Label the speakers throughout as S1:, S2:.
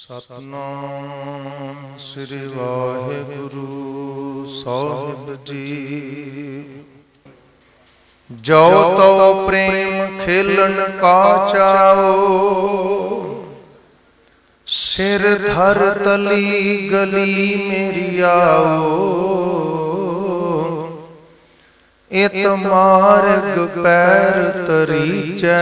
S1: ਸਤਨਾਮ ਸ੍ਰੀ ਵਾਹਿਗੁਰੂ ਸਾਹਿਬ ਜੀ। ਜੋ ਤਉ ਪ੍ਰੇਮ ਖੇਲਣ ਕਾ ਚਾਓ, ਸਿਰ ਧਰ ਤਲੀ ਗਲੀ ਮੇਰੀ ਆਓ। ਇਤ ਮਾਰਗ ਪੈਰ ਤਰੀਚੈ,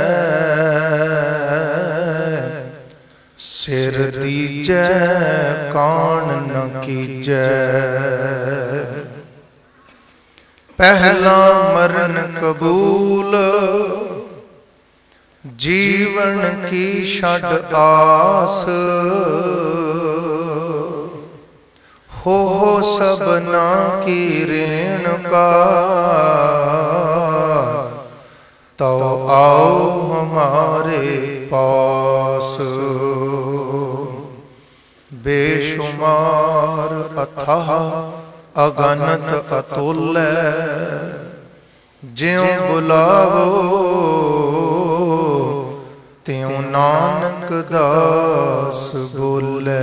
S1: ਸਿਰ ਦੀਜੈ ਕਾਣ ਨ ਕੀਜੈ। ਪਹਿਲਾ ਮਰਨ ਕਬੂਲ, ਜੀਵਨ ਕੀ ਛੱਡ ਆਸ। ਹੋ ਸਭਨਾ ਕੀ ਰੇਣੁਕਾ, ਤਉ ਆਓ ਹਮਾਰੇ ਪਾਸ। ਬੇਸ਼ੁਮਾਰ ਅਥਾਹ ਅਗਨਤ ਅਤੁਲੈ, ਜਿਉ ਬੁਲਾਵੋ ਤਿਉ ਨਾਨਕ ਦਾਸ ਬੋਲੇ।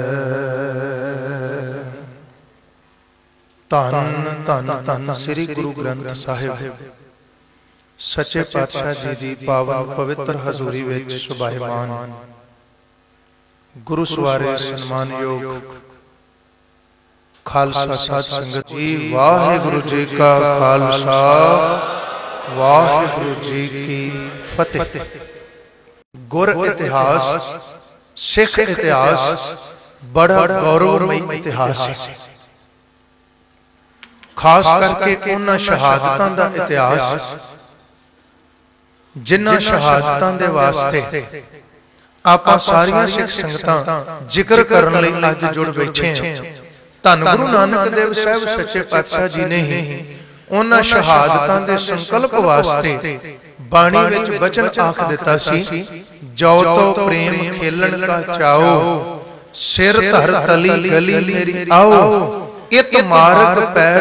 S1: ਧੰਨ ਧੰਨ ਧੰਨ ਸ੍ਰੀ ਗੁਰੂ ਗ੍ਰੰਥ ਸਾਹਿਬ ਸੱਚੇ ਪਾਤਸ਼ਾਹ ਜੀ ਦੀ ਪਾਵਨ ਪਵਿੱਤਰ ਹਜ਼ੂਰੀ ਵਿੱਚ ਸੁਭਾਇਮਾਨ ਗੁਰੂ ਸਵਾਰੇ ਸਨਮਾਨਯੋਗ ਖਾਲਸਾ ਸਾਧ ਸੰਗਤ ਜੀ, ਵਾਹਿਗੁਰੂ ਜੀ ਕਾ ਖਾਲਸਾ, ਵਾਹਿਗੁਰੂ ਜੀ ਕੀ ਫਤਿਹ। ਗੁਰ ਇਤਿਹਾਸ, ਸਿੱਖ ਇਤਿਹਾਸ ਬੜਾ ਗੌਰਵਮਈ ਇਤਿਹਾਸ ਹੈ। ਖਾਸ ਕਰਕੇ ਉਹਨਾਂ ਸ਼ਹਾਦਤਾਂ ਦਾ ਇਤਿਹਾਸ ਜਿਨ੍ਹਾਂ ਸ਼ਹਾਦਤਾਂ ਦੇ ਵਾਸਤੇ ਆਪਾਂ ਸਾਰੀਆਂ ਸਿੱਖ ਸੰਗਤਾਂ ਜ਼ਿਕਰ ਕਰਨ ਲਈ ਅੱਜ ਜੁੜ ਬੈਠੇ ਹਾਂ। ਧੰਨ ਗੁਰੂ ਨਾਨਕ ਦੇਵ ਸਾਹਿਬ ਸੱਚੇ ਪਾਤਸ਼ਾਹ ਜੀ ਨੇ ਹੀ ਉਹਨਾਂ ਸ਼ਹਾਦਤਾਂ ਦੇ ਸੰਕਲਪ ਵਾਸਤੇ ਬਾਣੀ ਵਿੱਚ ਬਚਨ ਆਖ ਦਿੱਤਾ ਸੀ, ਜੋ ਤੋ ਪ੍ਰੇਮ ਖੇਲਣ ਕਾ ਚਾਓ, ਸਿਰ ਧਰ ਤਲੀ ਗਲੀ ਮੇਰੀ ਆਓ। ਇਤ ਮਾਰਗ ਪੈਰ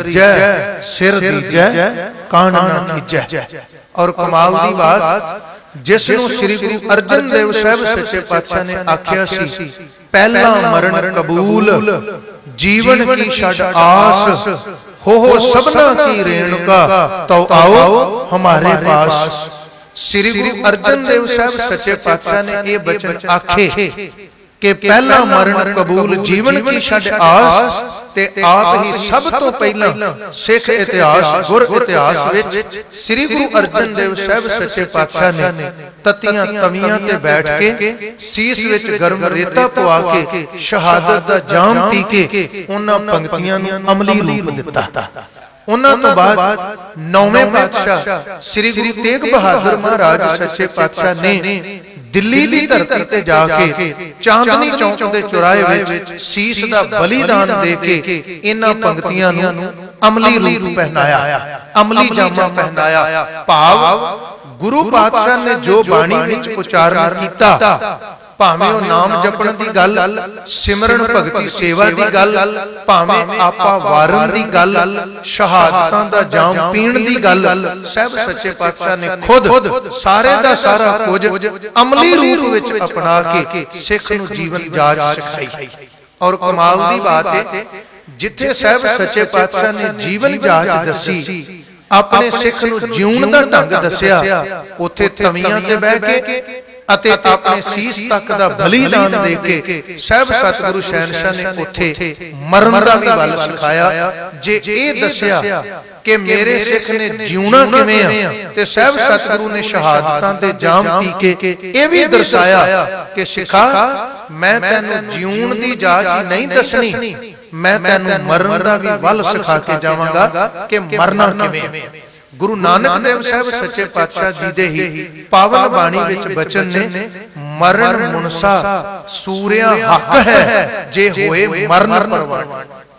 S1: ਤਰੀਜੈ, ਸਿਰ ਦੀਜੈ ਕਾਣ ਨ ਕੀਜੈ। ਔਰ ਕਮਾਲ ਦੀ ਬਾਤ, ਜਿਸ ਨੂੰ ਸ੍ਰੀ ਗੁਰੂ ਅਰਜਨ ਦੇਵ ਸਾਹਿਬ ਸੱਚੇ ਪਾਤਸ਼ਾਹ ਨੇ ਆਖਿਆ ਸੀ, ਪਹਿਲਾ ਮਰਨ ਕਬੂਲ, ਜੀਵਨ ਕੀ ਛੱਡ ਆਸ। ਹੋ ਸਭਨਾ ਕੀ ਰੇਣੁਕਾ, ਤਉ ਆਓ ਹਮਾਰੇ ਪਾਸ। ਸ੍ਰੀ ਗੁਰੂ ਅਰਜਨ ਦੇਵ ਸਾਹਿਬ ਸੱਚੇ ਪਾਤਸ਼ਾਹ ਨੇ ਇਹ ਬਚਨ ਆਖੇ ਕਿ ਪਹਿਲਾ ਮਰਨ ਕਬੂਲ, ਜੀਵਨ ਕੀ ਛੱਡ ਆਸ। ਤੇ ਆਪ ਹੀ ਸਭ ਤੋਂ ਪਹਿਲਾਂ ਸਿੱਖ ਇਤਿਹਾਸ, ਗੁਰ ਇਤਿਹਾਸ ਵਿੱਚ ਸ੍ਰੀ ਗੁਰੂ ਅਰਜਨ ਦੇਵ ਸਾਹਿਬ ਸੱਚੇ ਪਾਤਸ਼ਾਹ ਨੇ ਤਤੀਆਂ ਤਵੀਆਂ ਤੇ ਬੈਠ ਕੇ, ਸੀਸ ਵਿੱਚ ਗਰਮ ਰੇਤਾ ਪਵਾ ਕੇ, ਸ਼ਹਾਦਤ ਦਾ ਜਾਮ ਪੀ ਕੇ ਉਹਨਾਂ ਪੰਕਤੀਆਂ ਨੂੰ ਅਮਲੀ ਰੂਪ ਦਿੱਤਾ। ਉਹਨਾਂ ਤੋਂ ਬਾਅਦ ਨੌਵੇਂ ਪਾਤਸ਼ਾਹ ਸ੍ਰੀ ਗੁਰੂ ਤੇਗ ਬਹਾਦਰ ਮਹਾਰਾਜ ਸੱਚੇ ਪਾਤਸ਼ਾਹ ਨੇ ਦਿੱਲੀ ਦੀ ਧਰਤੀ ਤੇ ਜਾ ਕੇ ਚਾਂਦਨੀ ਚੌਕ ਦੇ ਚੁਰਾਹੇ ਵਿੱਚ ਸੀਸ ਦਾ ਬਲੀਦਾਨ ਦੇ ਕੇ ਇਹਨਾਂ ਪੰਕਤੀਆਂ ਨੂੰ ਅਮਲੀ ਰੂਪ ਪਹਿਨਾਇਆ, ਅਮਲੀ ਜਾਮਾ ਪਹਿਨਾਇਆ। ਭਾਵ ਗੁਰੂ ਪਾਤਸ਼ਾਹ ਨੇ ਜੋ ਬਾਣੀ ਵਿੱਚ ਉਚਾਰਨ ਕੀਤਾ, ਭਾਵੇਂ ਉਹ ਨਾਮ ਜਪਣ ਦੀ ਗੱਲ, ਸਿਮਰਨ ਭਗਤੀ ਸੇਵਾ ਦੀ ਗੱਲ, ਭਾਵੇਂ ਆਪਾ ਵਾਰਨ ਦੀ ਗੱਲ, ਸ਼ਹਾਦਤਾਂ ਦਾ ਜਾਮ ਪੀਣ ਦੀ ਗੱਲ, ਸਾਹਿਬ ਸੱਚੇ ਪਾਤਸ਼ਾਹ ਨੇ ਖੁਦ ਸਾਰੇ ਦਾ ਸਾਰਾ ਕੁਝ ਅਮਲੀ ਰੂਪ ਵਿੱਚ ਅਪਣਾ ਕੇ ਸਿੱਖ ਨੂੰ ਜੀਵਨ ਜਾਚ ਸਿਖਾਈ। ਔਰ ਕਮਾਲ ਦੀ ਬਾਤ ਹੈ, ਜਿੱਥੇ ਸਾਹਿਬ ਸੱਚੇ ਪਾਤਸ਼ਾਹ ਨੇ ਜੀਵਨ ਜਾਚ ਦੱਸੀ, ਆਪਣੇ ਸਿੱਖ ਨੂੰ ਜਿਉਣ ਦਾ ਢੰਗ ਦੱਸਿਆ, ਉੱਥੇ ਤਵੀਆਂ ਤੇ ਬਹਿ ਕੇ ਅਤੇ ਆਪਣੇ ਸੀਸ ਤੱਕ ਦਾ ਬਲੀਦਾਨ ਦੇ ਕੇ ਸਾਹਿਬ ਸਤਿਗੁਰੂ ਸ਼ਹਿਨਸ਼ਾਹ ਨੇ ਉੱਥੇ ਮਰਨ ਦਾ ਵੀ ਬਲ ਸਿਖਾਇਆ। ਜੇ ਇਹ ਦੱਸਿਆ ਕਿ ਮੇਰੇ ਸਿੱਖ ਨੇ ਜਿਉਣਾ ਕਿਵੇਂ ਆ, ਤੇ ਸਾਹਿਬ ਸਤਿਗੁਰੂ ਨੇ ਸ਼ਹਾਦਤਾਂ ਦੇ ਜਾਮ ਪੀ ਕੇ ਇਹ ਵੀ ਦਰਸਾਇਆ ਕਿ ਸਿੱਖਾ, ਮੈਂ ਤੈਨੂੰ ਜਿਉਣ ਦੀ ਜਾਚ ਨਹੀਂ ਦੱਸਣੀ, ਮੈਂ ਤੈਨੂੰ ਮਰਨ ਦਾ ਵੀ ਬਲ ਸਿਖਾ ਕੇ ਜਾਵਾਂਗਾ ਕਿ ਮਰਨਾ ਕਿਵੇਂ। ਗੁਰੂ ਨਾਨਕ ਦੇਵ ਸਾਹਿਬ ਸੱਚੇ ਪਾਤਸ਼ਾਹ ਜੀ ਦੇ ਹੀ ਪਾਵਨ ਬਾਣੀ ਵਿੱਚ ਬਚਨ ਨੇ, ਮਰਨ ਮੁਨਸਾ ਸੂਰਿਆ ਹੱਕ ਹੈ, ਜੇ ਹੋਏ ਮਰਨ ਪਰਵਾਨ।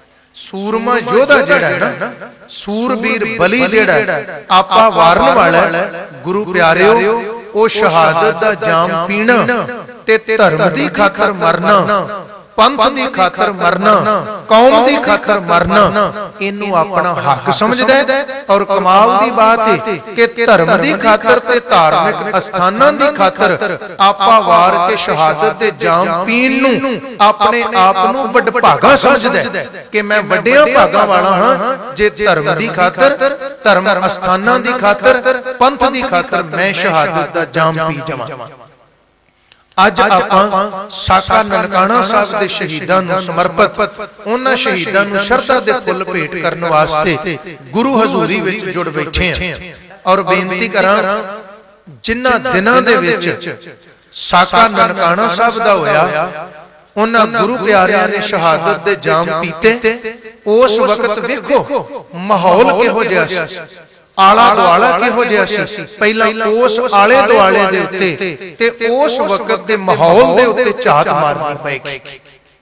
S1: ਸੂਰਮਾ ਯੋਧਾ ਜਿਹੜਾ ਹੈ ਨਾ, ਸੂਰਬੀਰ ਬਲੀ ਜਿਹੜਾ ਆਪਾ ਵਾਰਨ ਵਾਲਾ, ਗੁਰੂ ਪਿਆਰਿਓ, ਉਹ ਸ਼ਹਾਦਤ ਦਾ ਜਾਮ ਪੀਣਾ ਤੇ ਧਰਮ ਦੀ ਖਾਤਰ ਮਰਨਾ, ਪੰਥ ਦੀ ਖਾਤਰ ਮਰਨਾ, कौम दी खातर मरना इनू अपना हक समझदा है। और कमाल दी बात है कि धर्म दी खातर ते धार्मिक अस्थानां दी खातर आपा वार के शहादत दे जाम पीण नू अपने आप नू वडभागा समझदा है कि मैं वड्डियां भागां वाला हां जे धर्म दी खातर, धर्म अस्थानां दी खातर, पंथ दी खातर मैं शहादत दा जाम पी जावां। अज आपां साका ननकाना साहब दे शहीदां नूं समर्पित उन्हां शहीदां नूं शरधा दे फुੱਲ भेंट करन वास्ते गुरु हजूरी विच जुड़ बैठे हैं। और बेनती करां जिन्हां दिनां दे विच साका ननकाना साहब दा होया उन्हां गुरु प्यारियां ने शहादत दे जाम पीते। उस वक्त वेखो माहौल किहो जिहा सी, आला दुआला किहो जिहा सी। पहला उस आले दुआले दे उत्ते ते उस वक्त दे माहौल दे उत्ते झात मारनी पएगी।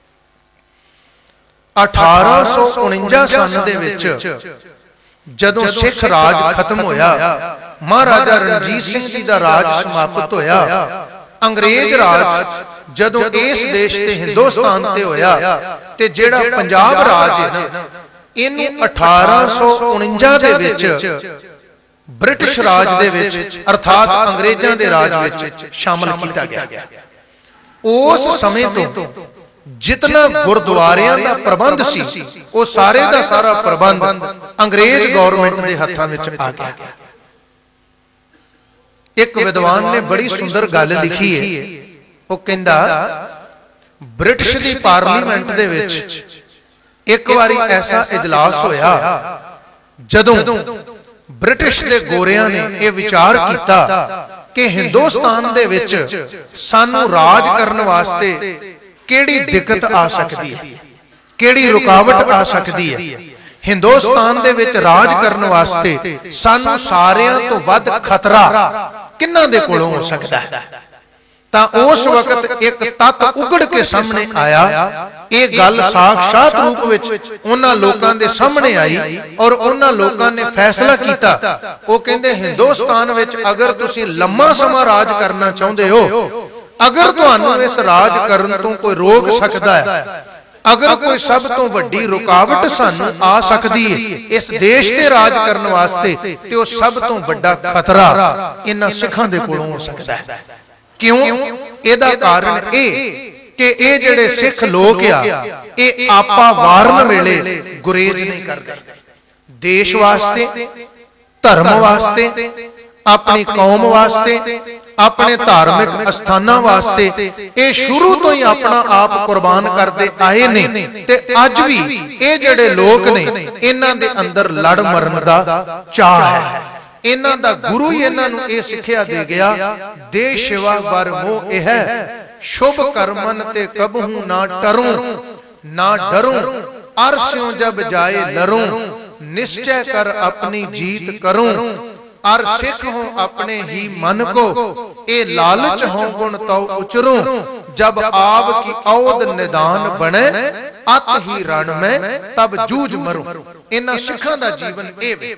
S1: 1849 सन दे विच जदों सिख राज खत्म होया, महाराजा रणजीत सिंह जी दा राज समाप्त होया, अंग्रेज राज जदों इस देश ते हिंदुस्तान ते होया ते जेड़ा पंजाब राज है ना इनू 1849 दे विच ब्रिटिश राज दे विच अर्थात अंग्रेजां दे राज विच शामिल किया गया। उस समय तो जितना गुरुद्वारियां दा प्रबंध सी वो सारे दा सारा प्रबंध अंग्रेज गवर्नमेंट दे हत्थां विच आ गया। एक विद्वान ने बड़ी सुंदर गल लिखी है, वो कहंदा ब्रिटिश दी पार्लीमेंट दे विच एक बारी ऐसा इजलास होया जदों ब्रिटिश दे गोरियां ने यह विचार किया कि हिंदुस्तान दे विच सानू राज करन वास्ते केड़ी दिक्कत आ सकती है, केड़ी रुकावट आ सकती है। हिंदुस्तान दे विच राज करन वास्ते सानू सारियां तो वध खतरा किन्हां दे कोलों हो सकता है। तां उस वक्त एक तत्त उगड़ के सामने आया। ये गल साक्षात रूप विच उन्हां लोकां दे सामने आई और उन्हां लोकां ने फैसला कीता। वो कहंदे हिंदुस्तान विच अगर तुसीं लम्मा समा राज करना चाहुंदे हो, अगर तुहानूं इस राज करन तों कोई रोक सकदा है, अगर कोई सब तो वड्डी रुकावट सानू आ सकती है इस देश ते राज करन वास्ते, ते वो सब तो वड्डा खतरा इन्हां सिखां दे कोलों हो सकदा है। क्यों? एदा कारण ए कि ये जेड़े सिख लोग आ ये आपा वारन वेले गुरेज नहीं करदे। देश वास्ते, धर्म वास्ते, अपनी कौम वास्ते, अपने धार्मिक अस्थानां वास्ते ये शुरू तो ही अपना आप कुर्बान करते आए ने ते अज भी ये जेड़े लोग ने इन्हां दे अंदर लड़ मरन दा चाह है। इन्हां दा गुरु ही इन्हां नूं ये सिक्ख्या दे गया, दे शिवा बर मोह यह शुभ कर्मन ते कबहू ना टरूं ना डरूं, अरस्यों जब जाए लरूं, निश्चय कर अपनी जीत करूं, अर सिख हो अपने ही मन को, ए लालच हो गुण तो उचरूं, जब आव की औद निदान बने, अत ही रण में तब जूझ मरूं। इन्हां सिखां दा जीवन ए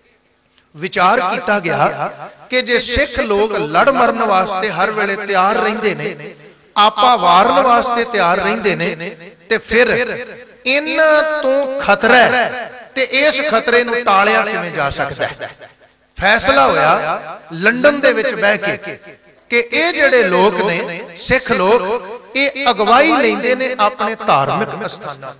S1: विचार किया गया कि जे सिख लोग लड़ मरन वास्ते हर वेले तैयार रहिंदे ने, आपा वारन वास्ते तैयार रहिंदे ने, ते फिर इन्हां तो खतरा है ते इस खतरे नूं टालिया किवें जा सकदा है। फैसला होया लंडन दे विच बैठ के कि ये जेड़े लोग ने सिख लोग ये अगवाई लैंदे ने अपने धार्मिक अस्थानां,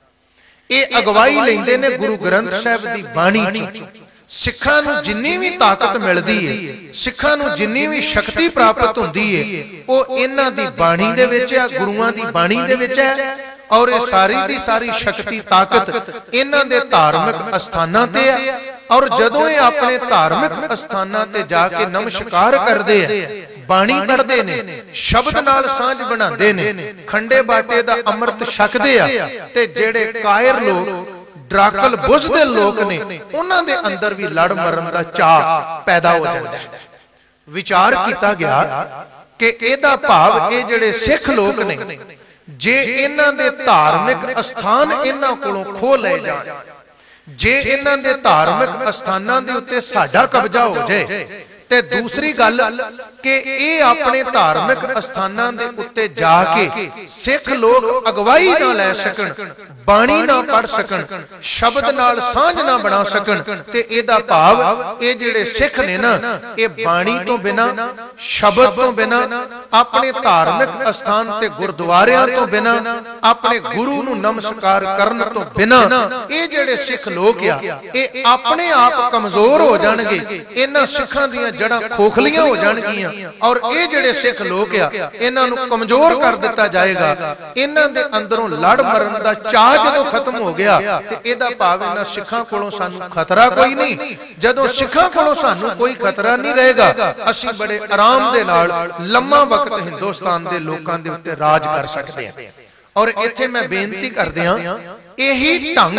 S1: ये अगवाई लैंदे ने गुरु ग्रंथ साहिब दी बाणी चों। सिखां नूं जिन्नी भी ताकत मिलदी है, सिखां नूं जिन्नी भी शक्ति प्राप्त हुंदी है, वो इन्हां दी बाणी दे विच है, गुरुआं दी बाणी दे विच है। और ये सारी दी सारी शक्ति ताकत इन्हां दे धार्मिक अस्थानां ते है। और जदों ये अपने धार्मिक अस्थानां ते जाके नमस्कार करदे हैं, बाणी पढ़दे ने, शब्द नाल सांझ बनांदे ने, खंडे बाटे दा अमृत छकदे आ, ते जेड़े कायर लोग डराकल बुझदे लोग ने उन्हां दे अंदर भी लड़ मरन दा चाह पैदा हो जाता है। विचार किया गया कि एदा भाव ये जेड़े सिख लोग ने जे इन्हां दे धार्मिक अस्थान इन्हां कोलों खो ले जाण, जे इन्हां दे धार्मिक अस्थानां दे उत्ते साडा कब्जा हो जाए ਤੇ ਦੂਸਰੀ ਗੱਲ ਕਿ ਇਹ ਆਪਣੇ ਧਾਰਮਿਕ ਅਸਥਾਨਾਂ ਦੇ ਉੱਤੇ ਜਾ ਕੇ ਸਿੱਖ ਲੋਕ ਅਗਵਾਈ ਨਾ ਲੈ ਸਕਣ, ਬਾਣੀ ਨਾ ਪੜ ਸਕਣ, ਸ਼ਬਦ ਨਾਲ ਸਾਂਝ ਨਾ ਬਣਾ ਸਕਣ। ਤੇ ਇਹਦਾ ਭਾਵ ਇਹ ਜਿਹੜੇ ਸਿੱਖ ਨੇ ਨਾ, ਇਹ ਬਾਣੀ ਤੋਂ ਬਿਨਾ, ਸ਼ਬਦ ਤੋਂ ਬਿਨਾ, ਆਪਣੇ ਧਾਰਮਿਕ ਅਸਥਾਨ ਤੇ ਗੁਰਦੁਆਰਿਆਂ ਤੋਂ ਬਿਨਾ, ਆਪਣੇ ਗੁਰੂ ਨੂੰ ਨਮਸਕਾਰ ਕਰਨ ਤੋਂ ਬਿਨਾ, ਇਹ ਜਿਹੜੇ ਸਿੱਖ ਲੋਕ ਆ ਇਹ ਆਪਣੇ ਆਪ ਕਮਜ਼ੋਰ ਹੋ ਜਾਣਗੇ। ਇਹਨਾਂ ਸਿੱਖਾਂ ਦੀਆਂ ਜੜਾਂ ਖੋਖਲੀਆਂ ਹੋ ਜਾਣਗੀਆਂ ਔਰ ਇਹ ਜਿਹੜੇ ਸਿੱਖ ਲੋਕ ਆ ਇਹਨਾਂ ਨੂੰ ਕਮਜ਼ੋਰ ਕਰ ਦਿੱਤਾ ਜਾਏਗਾ। ਇਹਨਾਂ ਦੇ ਅੰਦਰੋਂ ਲੜ ਮਰਨ ਦਾ ਚਾਅ ਜਦੋਂ ਖਤਮ ਹੋ ਗਿਆ ਤੇ ਇਹਦਾ ਭਾਵ ਇਹਨਾਂ ਸਿੱਖਾਂ ਕੋਲੋਂ ਸਾਨੂੰ ਖਤਰਾ ਕੋਈ ਨਹੀਂ। ਜਦੋਂ ਸਿੱਖਾਂ ਕੋਲੋਂ ਸਾਨੂੰ ਕੋਈ ਖਤਰਾ ਨਹੀਂ ਰਹੇਗਾ, ਅਸੀਂ ਬੜੇ ਆਰਾਮ ਦੇ ਨਾਲ ਲੰਮਾ ਵਕਤ ਹਿੰਦੁਸਤਾਨ ਦੇ ਲੋਕਾਂ ਦੇ ਉੱਤੇ ਰਾਜ ਕਰ ਸਕਦੇ ਹਾਂ। ਔਰ ਇੱਥੇ ਮੈਂ ਬੇਨਤੀ ਕਰਦਿਆਂ, ਇਹੀ ਢੰਗ,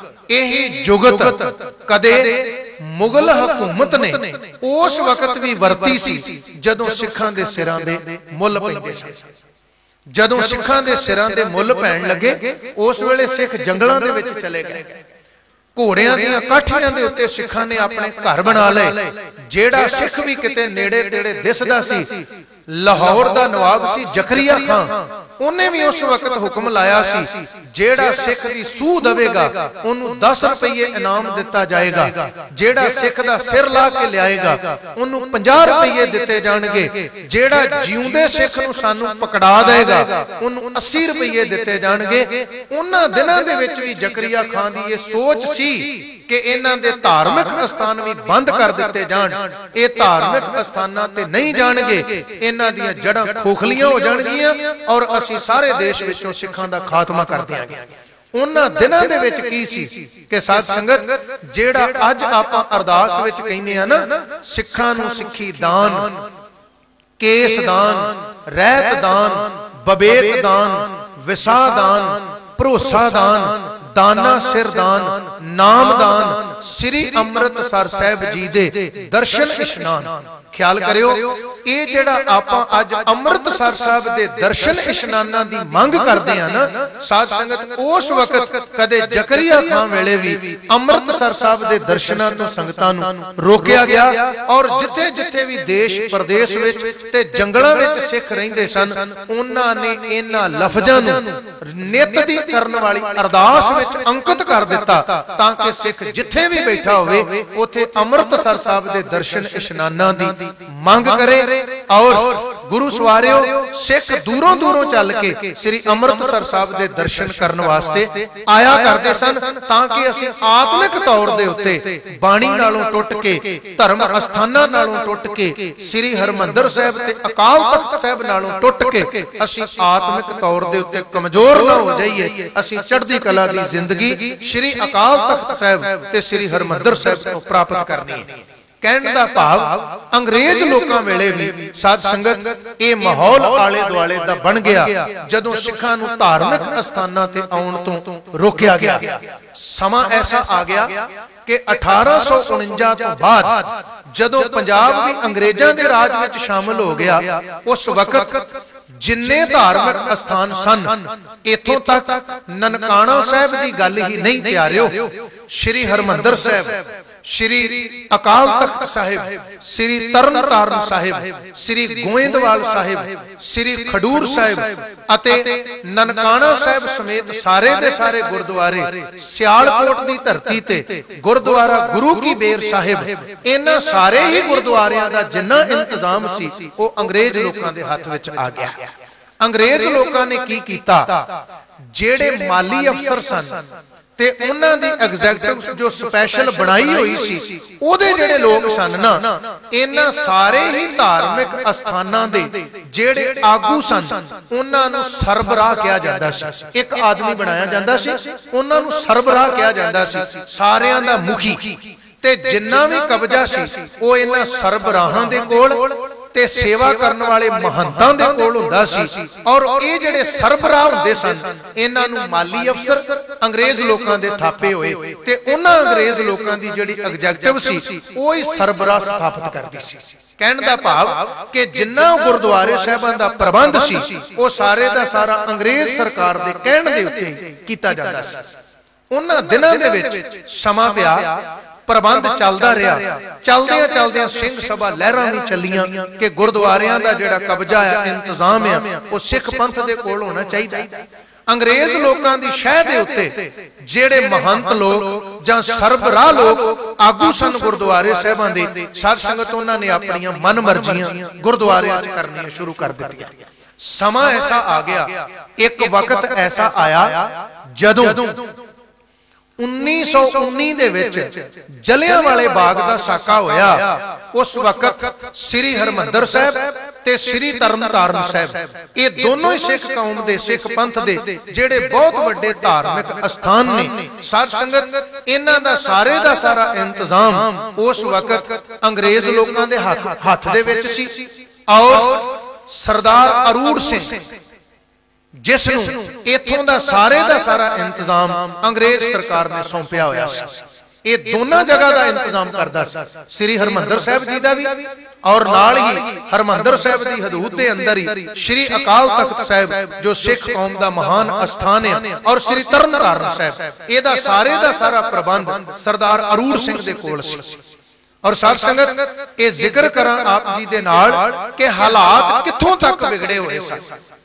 S1: ਇਹੀ ਜੁਗਤ ਕਦੇ ਮੁਗਲ ਹਕੂਮਤ ਨੇ ਉਸ ਵਕਤ ਵੀ ਵਰਤੀ ਸੀ ਜਦੋਂ ਸਿੱਖਾਂ ਦੇ ਸਿਰਾਂ ਦੇ ਮੁੱਲ ਪੈਂਦੇ ਸਨ। ਜਦੋਂ ਸਿੱਖਾਂ ਦੇ ਸਿਰਾਂ ਦੇ ਮੁੱਲ ਪੈਣ ਲੱਗੇ, ਉਸ ਵੇਲੇ ਸਿੱਖ ਜੰਗਲਾਂ ਦੇ ਵਿੱਚ ਚਲੇ ਗਏ। ਘੋੜਿਆਂ ਦੀਆਂ ਕਾਠੀਆਂ ਦੇ ਉੱਤੇ ਸਿੱਖਾਂ ਨੇ ਆਪਣੇ ਘਰ ਬਣਾ ਲਏ। ਜਿਹੜਾ ਸਿੱਖ ਵੀ ਕਿਤੇ ਨੇੜੇ ਤੇੜੇ ਦਿਸਦਾ ਸੀ, ਲਾਹੌਰ ਦਾ ਨਵਾਬ ਸੀ ਜ਼ਕਰੀਆ ਖਾਨ, ਉਹਨੇ ਵੀ ਉਸ ਵਕਤ ਹੁਕਮ ਲਾਇਆ ਸੀ ਜਿਹੜਾ ਸਿੱਖ ਦੀ ਸੂਹ ਦੇਵੇਗਾ ਉਹਨੂੰ 10 ਰੁਪਏ ਇਨਾਮ ਦਿੱਤਾ ਜਾਏਗਾ, ਜਿਹੜਾ ਸਿੱਖ ਦਾ ਸਿਰ ਲਾ ਕੇ ਲਿਆਏਗਾ ਉਹਨੂੰ 50 ਰੁਪਏ ਦਿੱਤੇ ਜਾਣਗੇ, ਜਿਹੜਾ ਜਿਉਂਦੇ ਸਿੱਖ ਨੂੰ ਸਾਨੂੰ ਪਕੜਾ ਦੇਗਾ ਉਹਨੂੰ 80 ਰੁਪਏ ਦਿੱਤੇ ਜਾਣਗੇ। ਉਹਨਾਂ ਦਿਨਾਂ ਦੇ ਵਿੱਚ ਵੀ ਜ਼ਕਰੀਆ ਖਾਨ ਦੀ ਇਹ ਸੋਚ ਸੀ ਕਿ ਇਹਨਾਂ ਦੇ ਧਾਰਮਿਕ ਅਸਥਾਨ ਵੀ ਬੰਦ ਕਰ ਦਿੱਤੇ ਜਾਣ। ਇਹ ਧਾਰਮਿਕ ਅਸਥਾਨਾਂ ਤੇ ਨਹੀਂ ਜਾਣਗੇ, ਇਹਨਾਂ ਦੀਆਂ ਜੜਾਂ ਖੋਖਲੀਆਂ ਹੋ ਜਾਣਗੀਆਂ ਔਰ ਅਸੀਂ ਸਾਰੇ ਦੇਸ਼ ਵਿੱਚੋਂ ਸਿੱਖਾਂ ਦਾ ਖਾਤਮਾ ਕਰ ਦਿਆਂਗੇ। ਉਹਨਾਂ ਦਿਨਾਂ ਦੇ ਵਿੱਚ ਕੀ ਸੀ ਕਿ ਸਾਧ ਸੰਗਤ, ਜਿਹੜਾ ਅੱਜ ਆਪਾਂ ਅਰਦਾਸ ਵਿੱਚ ਕਹਿੰਦੇ ਆ ਨਾ, ਸਿੱਖਾਂ ਨੂੰ ਸਿੱਖੀ ਦਾਨ, ਕੇਸ ਦਾਨ, ਰਹਿਤ ਦਾਨ, ਬਬੇਤ ਦਾਨ, ਵਿਸਾ ਦਾਨ, ਭਰੋਸਾ ਦਾਨ, ਦਾਨਾ ਸਿਰ ਦਾਨ, ਨਾਮ ਦਾਨ, ਸ੍ਰੀ ਅੰਮ੍ਰਿਤਸਰ ਸਾਹਿਬ ਜੀ ਦੇ ਦਰਸ਼ਨ ਇਸ਼ਨਾਨ। ਖਿਆਲ ਕਰਿਓ, ਇਹ ਜਿਹੜਾ ਆਪਾਂ ਅੱਜ ਅੰਮ੍ਰਿਤਸਰ ਸਾਹਿਬ ਦੇ ਦਰਸ਼ਨ ਇਸ਼ਨਾਨਾਂ ਦੀ ਮੰਗ ਕਰਦੇ ਆ ਨਾ ਸਾਧ ਸੰਗਤ, ਉਸ ਵਕਤ ਕਦੇ ਜ਼ਕਰੀਆ ਖਾਨ ਵੇਲੇ ਵੀ ਅੰਮ੍ਰਿਤਸਰ ਸਾਹਿਬ ਦੇ ਦਰਸ਼ਨਾਂ ਤੋਂ ਸੰਗਤਾਂ ਨੂੰ ਰੋਕਿਆ ਗਿਆ। ਔਰ ਜਿੱਥੇ ਜਿੱਥੇ ਵੀ ਦੇਸ਼ ਪ੍ਰਦੇਸ਼ ਵਿੱਚ ਤੇ ਜੰਗਲਾਂ ਵਿੱਚ ਸਿੱਖ ਰਹਿੰਦੇ ਸਨ, ਉਹਨਾਂ ਨੇ ਇਹਨਾਂ ਲਫ਼ਜ਼ਾਂ ਨੂੰ ਨਿਤ ਦੀ ਕਰਨ ਵਾਲੀ ਅਰਦਾਸ ਵਿੱਚ ਅੰਕਿਤ ਕਰ ਦਿੱਤਾ ਤਾਂ ਕਿ ਸਿੱਖ ਜਿੱਥੇ ਵੀ ਬੈਠਾ ਹੋਵੇ ਉੱਥੇ ਅੰਮ੍ਰਿਤਸਰ ਸਾਹਿਬ ਦੇ ਦਰਸ਼ਨ ਇਸ਼ਨਾਨਾਂ ਦੀ ਮੰਗ ਕਰੇ। ਔਰ ਗੁਰੂ ਸਵਾਰਿਓ, ਸਿੱਖ ਦੂਰੋਂ ਦੂਰੋਂ ਚੱਲ ਕੇ ਸ੍ਰੀ ਅੰਮ੍ਰਿਤਸਰ ਸਾਹਿਬ ਦੇ ਦਰਸ਼ਨ ਕਰਨ ਵਾਸਤੇ ਆਇਆ ਕਰਦੇ ਸਨ ਤਾਂ ਕਿ ਅਸੀਂ ਆਤਮਿਕ ਤੌਰ ਦੇ ਉੱਤੇ ਬਾਣੀ ਨਾਲੋਂ ਟੁੱਟ ਕੇ, ਧਰਮ ਅਸਥਾਨਾਂ ਨਾਲੋਂ ਟੁੱਟ ਕੇ, ਸ੍ਰੀ ਹਰਮੰਦਰ ਸਾਹਿਬ ਤੇ ਅਕਾਲ ਤਖਤ ਸਾਹਿਬ ਨਾਲੋਂ ਟੁੱਟ ਕੇ ਅਸੀਂ ਆਤਮਿਕ ਤੌਰ ਦੇ ਉੱਤੇ ਕਮਜ਼ੋਰ ਨਾ ਹੋ ਜਾਈਏ। ਅਸੀਂ ਚੜ੍ਹਦੀ ਕਲਾ ਦੀ ਜ਼ਿੰਦਗੀ ਸ੍ਰੀ ਅਕਾਲ ਤਖਤ ਸਾਹਿਬ ਤੇ ਸ੍ਰੀ ਹਰਮੰਦਰ ਸਾਹਿਬ ਤੋਂ ਪ੍ਰਾਪਤ ਕਰਨੀ ਹੈ। ਕਹਿਣ ਦਾ ਭਾਵ, ਅੰਗਰੇਜ਼ ਲੋਕਾਂ ਵੇਲੇ ਵੀ ਸਾਧ ਸੰਗਤ ਇਹ ਮਾਹੌਲ ਆਲੇ ਦੁਆਲੇ ਦਾ ਬਣ ਗਿਆ ਜਦੋਂ ਸਿੱਖਾਂ ਨੂੰ ਧਾਰਮਿਕ ਅਸਥਾਨਾਂ ਤੇ ਆਉਣ ਤੋਂ ਰੋਕਿਆ ਗਿਆ। ਸਮਾਂ ਐਸਾ ਆ ਗਿਆ ਕਿ 1849 ਤੋਂ ਬਾਅਦ ਜਦੋਂ ਪੰਜਾਬ ਵੀ ਅੰਗਰੇਜ਼ਾਂ ਦੇ ਰਾਜ ਵਿੱਚ ਸ਼ਾਮਲ ਹੋ ਗਿਆ, ਉਸ ਵਕਤ ਜਿੰਨੇ ਧਾਰਮਿਕ ਅਸਥਾਨ ਸਨ, ਇਥੋਂ ਤੱਕ ਨਨਕਾਣਾ ਸਾਹਿਬ ਦੀ ਗੱਲ ਹੀ ਨਹੀਂ ਪਿਆਰਿਓ, ਸ੍ਰੀ ਹਰਮੰਦਰ ਸਾਹਿਬ, ਸ੍ਰੀ ਅਕਾਲ ਤਖਤ ਸਾਹਿਬ, ਸ੍ਰੀ ਤਰਨਤਾਰਨ ਸਾਹਿਬ, ਸ੍ਰੀ ਗੋਇੰਦਵਾਲ ਸਾਹਿਬ, ਸ੍ਰੀ ਖਡੂਰ ਸਾਹਿਬ ਅਤੇ ਨਨਕਾਣਾ ਸਾਹਿਬ ਸਮੇਤ ਸਾਰੇ ਦੇ ਸਾਰੇ ਗੁਰਦੁਆਰੇ, ਸਿਆਲਕੋਟ ਦੀ ਧਰਤੀ ਤੇ ਗੁਰਦੁਆਰਾ ਗੁਰੂ ਕੀ ਬੇਰ ਸਾਹਿਬ, ਇਹਨਾਂ ਸਾਰੇ ਹੀ ਗੁਰਦੁਆਰਿਆਂ ਦਾ ਜਿੰਨਾ ਇੰਤਜ਼ਾਮ ਸੀ ਉਹ ਅੰਗਰੇਜ਼ ਲੋਕਾਂ ਦੇ ਹੱਥ ਵਿੱਚ ਆ ਗਿਆ। ਅੰਗਰੇਜ਼ ਲੋਕਾਂ ਨੇ ਕੀ ਕੀਤਾ, ਜਿਹੜੇ ਮਾਲੀ ਅਫਸਰ ਸਨ ਤੇ ਉਹਨਾਂ ਦੀ ਐਗਜ਼ੈਕਟਿਵ ਜੋ ਸਪੈਸ਼ਲ ਬਣਾਈ ਹੋਈ ਸੀ, ਉਹਦੇ ਜਿਹੜੇ ਲੋਕ ਸਨ ਨਾ, ਇਹਨਾਂ ਸਾਰੇ ਹੀ ਧਾਰਮਿਕ ਅਸਥਾਨਾਂ ਦੇ ਜਿਹੜੇ ਆਗੂ ਸਨ ਉਹਨਾਂ ਨੂੰ ਸਰਬਰਾਹ ਕਿਹਾ ਜਾਂਦਾ ਸੀ। ਇੱਕ ਆਦਮੀ ਬਣਾਇਆ ਜਾਂਦਾ ਸੀ, ਉਹਨਾਂ ਨੂੰ ਸਰਬਰਾਹ ਕਿਹਾ ਜਾਂਦਾ ਸੀ, ਸਾਰਿਆਂ ਦਾ ਮੁਖੀ। ਤੇ ਜਿੰਨਾ ਵੀ ਕਬਜ਼ਾ ਸੀ ਉਹ ਇਹਨਾਂ ਸਰਬਰਾਹਾਂ ਦੇ ਕੋਲ ਤੇ ਸੇਵਾ ਕਰਨ ਵਾਲੇ ਮਹੰਤਾਂ ਦੇ ਕੋਲ ਹੁੰਦਾ ਸੀ। ਔਰ ਇਹ ਜਿਹੜੇ ਸਰਬਰਾਹ ਹੁੰਦੇ ਸਨ, ਇਹਨਾਂ ਨੂੰ ਮਾਲੀ ਅਫਸਰ ਅੰਗਰੇਜ਼ ਲੋਕਾਂ ਦੇ ਥਾਪੇ ਹੋਏ ਤੇ ਉਹਨਾਂ ਅੰਗਰੇਜ਼ ਲੋਕਾਂ ਦੀ ਜਿਹੜੀ ਐਗਜ਼ੈਕਟਿਵ ਸੀ ਉਹ ਹੀ ਸਰਬਰਾਹ ਸਥਾਪਿਤ ਕਰਦੀ ਸੀ। ਕਹਿਣ ਦਾ ਭਾਵ ਕਿ ਜਿੰਨਾ ਗੁਰਦੁਆਰੇ ਸਾਹਿਬਾਂ ਦਾ ਪ੍ਰਬੰਧ ਸੀ ਉਹ ਸਾਰੇ ਦਾ ਸਾਰਾ ਅੰਗਰੇਜ਼ ਸਰਕਾਰ ਦੇ ਕਹਿਣ ਦੇ ਉੱਤੇ ਕੀਤਾ ਜਾਂਦਾ ਸੀ। ਉਹਨਾਂ ਦਿਨਾਂ ਦੇ ਵਿੱਚ ਸਮਾਂ ਪਿਆ प्रबंध चलदा रहा। चलदियां चलदियां सिंह सभा लहरां भी चलियां कि गुरुद्वारियां दा जिहड़ा कब्जा है, इंतजाम है, वो सिख पंथ दे कोल होना चाहिए। अंग्रेज लोकां दी शह दे उत्ते जेड़े महंत लोग जां सरबराह लोग आगू सन गुरुद्वारे साहिबां दे, साध संगत उन्हां ने अपणियां मन मर्जियां गुरुद्वारियां च करनियां शुरू कर दित्तियां। समा ऐसा आ गया, एक वक्त ऐसा आया जदों 1919 दे विच जलियांवाले बाग दा साका होया। उस वक्त श्री हरमंदर साहिब ते श्री तरनताਰਨ साहिब, ये दोनों ही सिख कौम दे, सिख पंथ दे जेड़े बहुत वड्डे धार्मिक स्थान ने। साध संगत इन्हां दा सारा इंतजाम उस वक्त अंग्रेज लोकां दे हत्थ दे विच सी। और सरदार अरूड़ सिंह जिसनूं इत्थों दा सारा इंतजाम अंग्रेज सरकार ने सौंपिया होया सी। ये दोनों जगह का इंतजाम करदा सी, श्री हरमंदर साहिब जी का भी और नाल ही हरमंदर साहिब की हदूद के अंदर ही श्री अकाल तख्त साहिब जो सिख कौम का महान स्थान है, और श्री तरनताਰਨ साहिब, इहदा सारा प्रबंध सरदार अरूड़ सिंह दे कोल सी। और साध संगत ये जिक्र करा आप जी दे नाल कि हालात कित्थों तक बिगड़े हुए सन।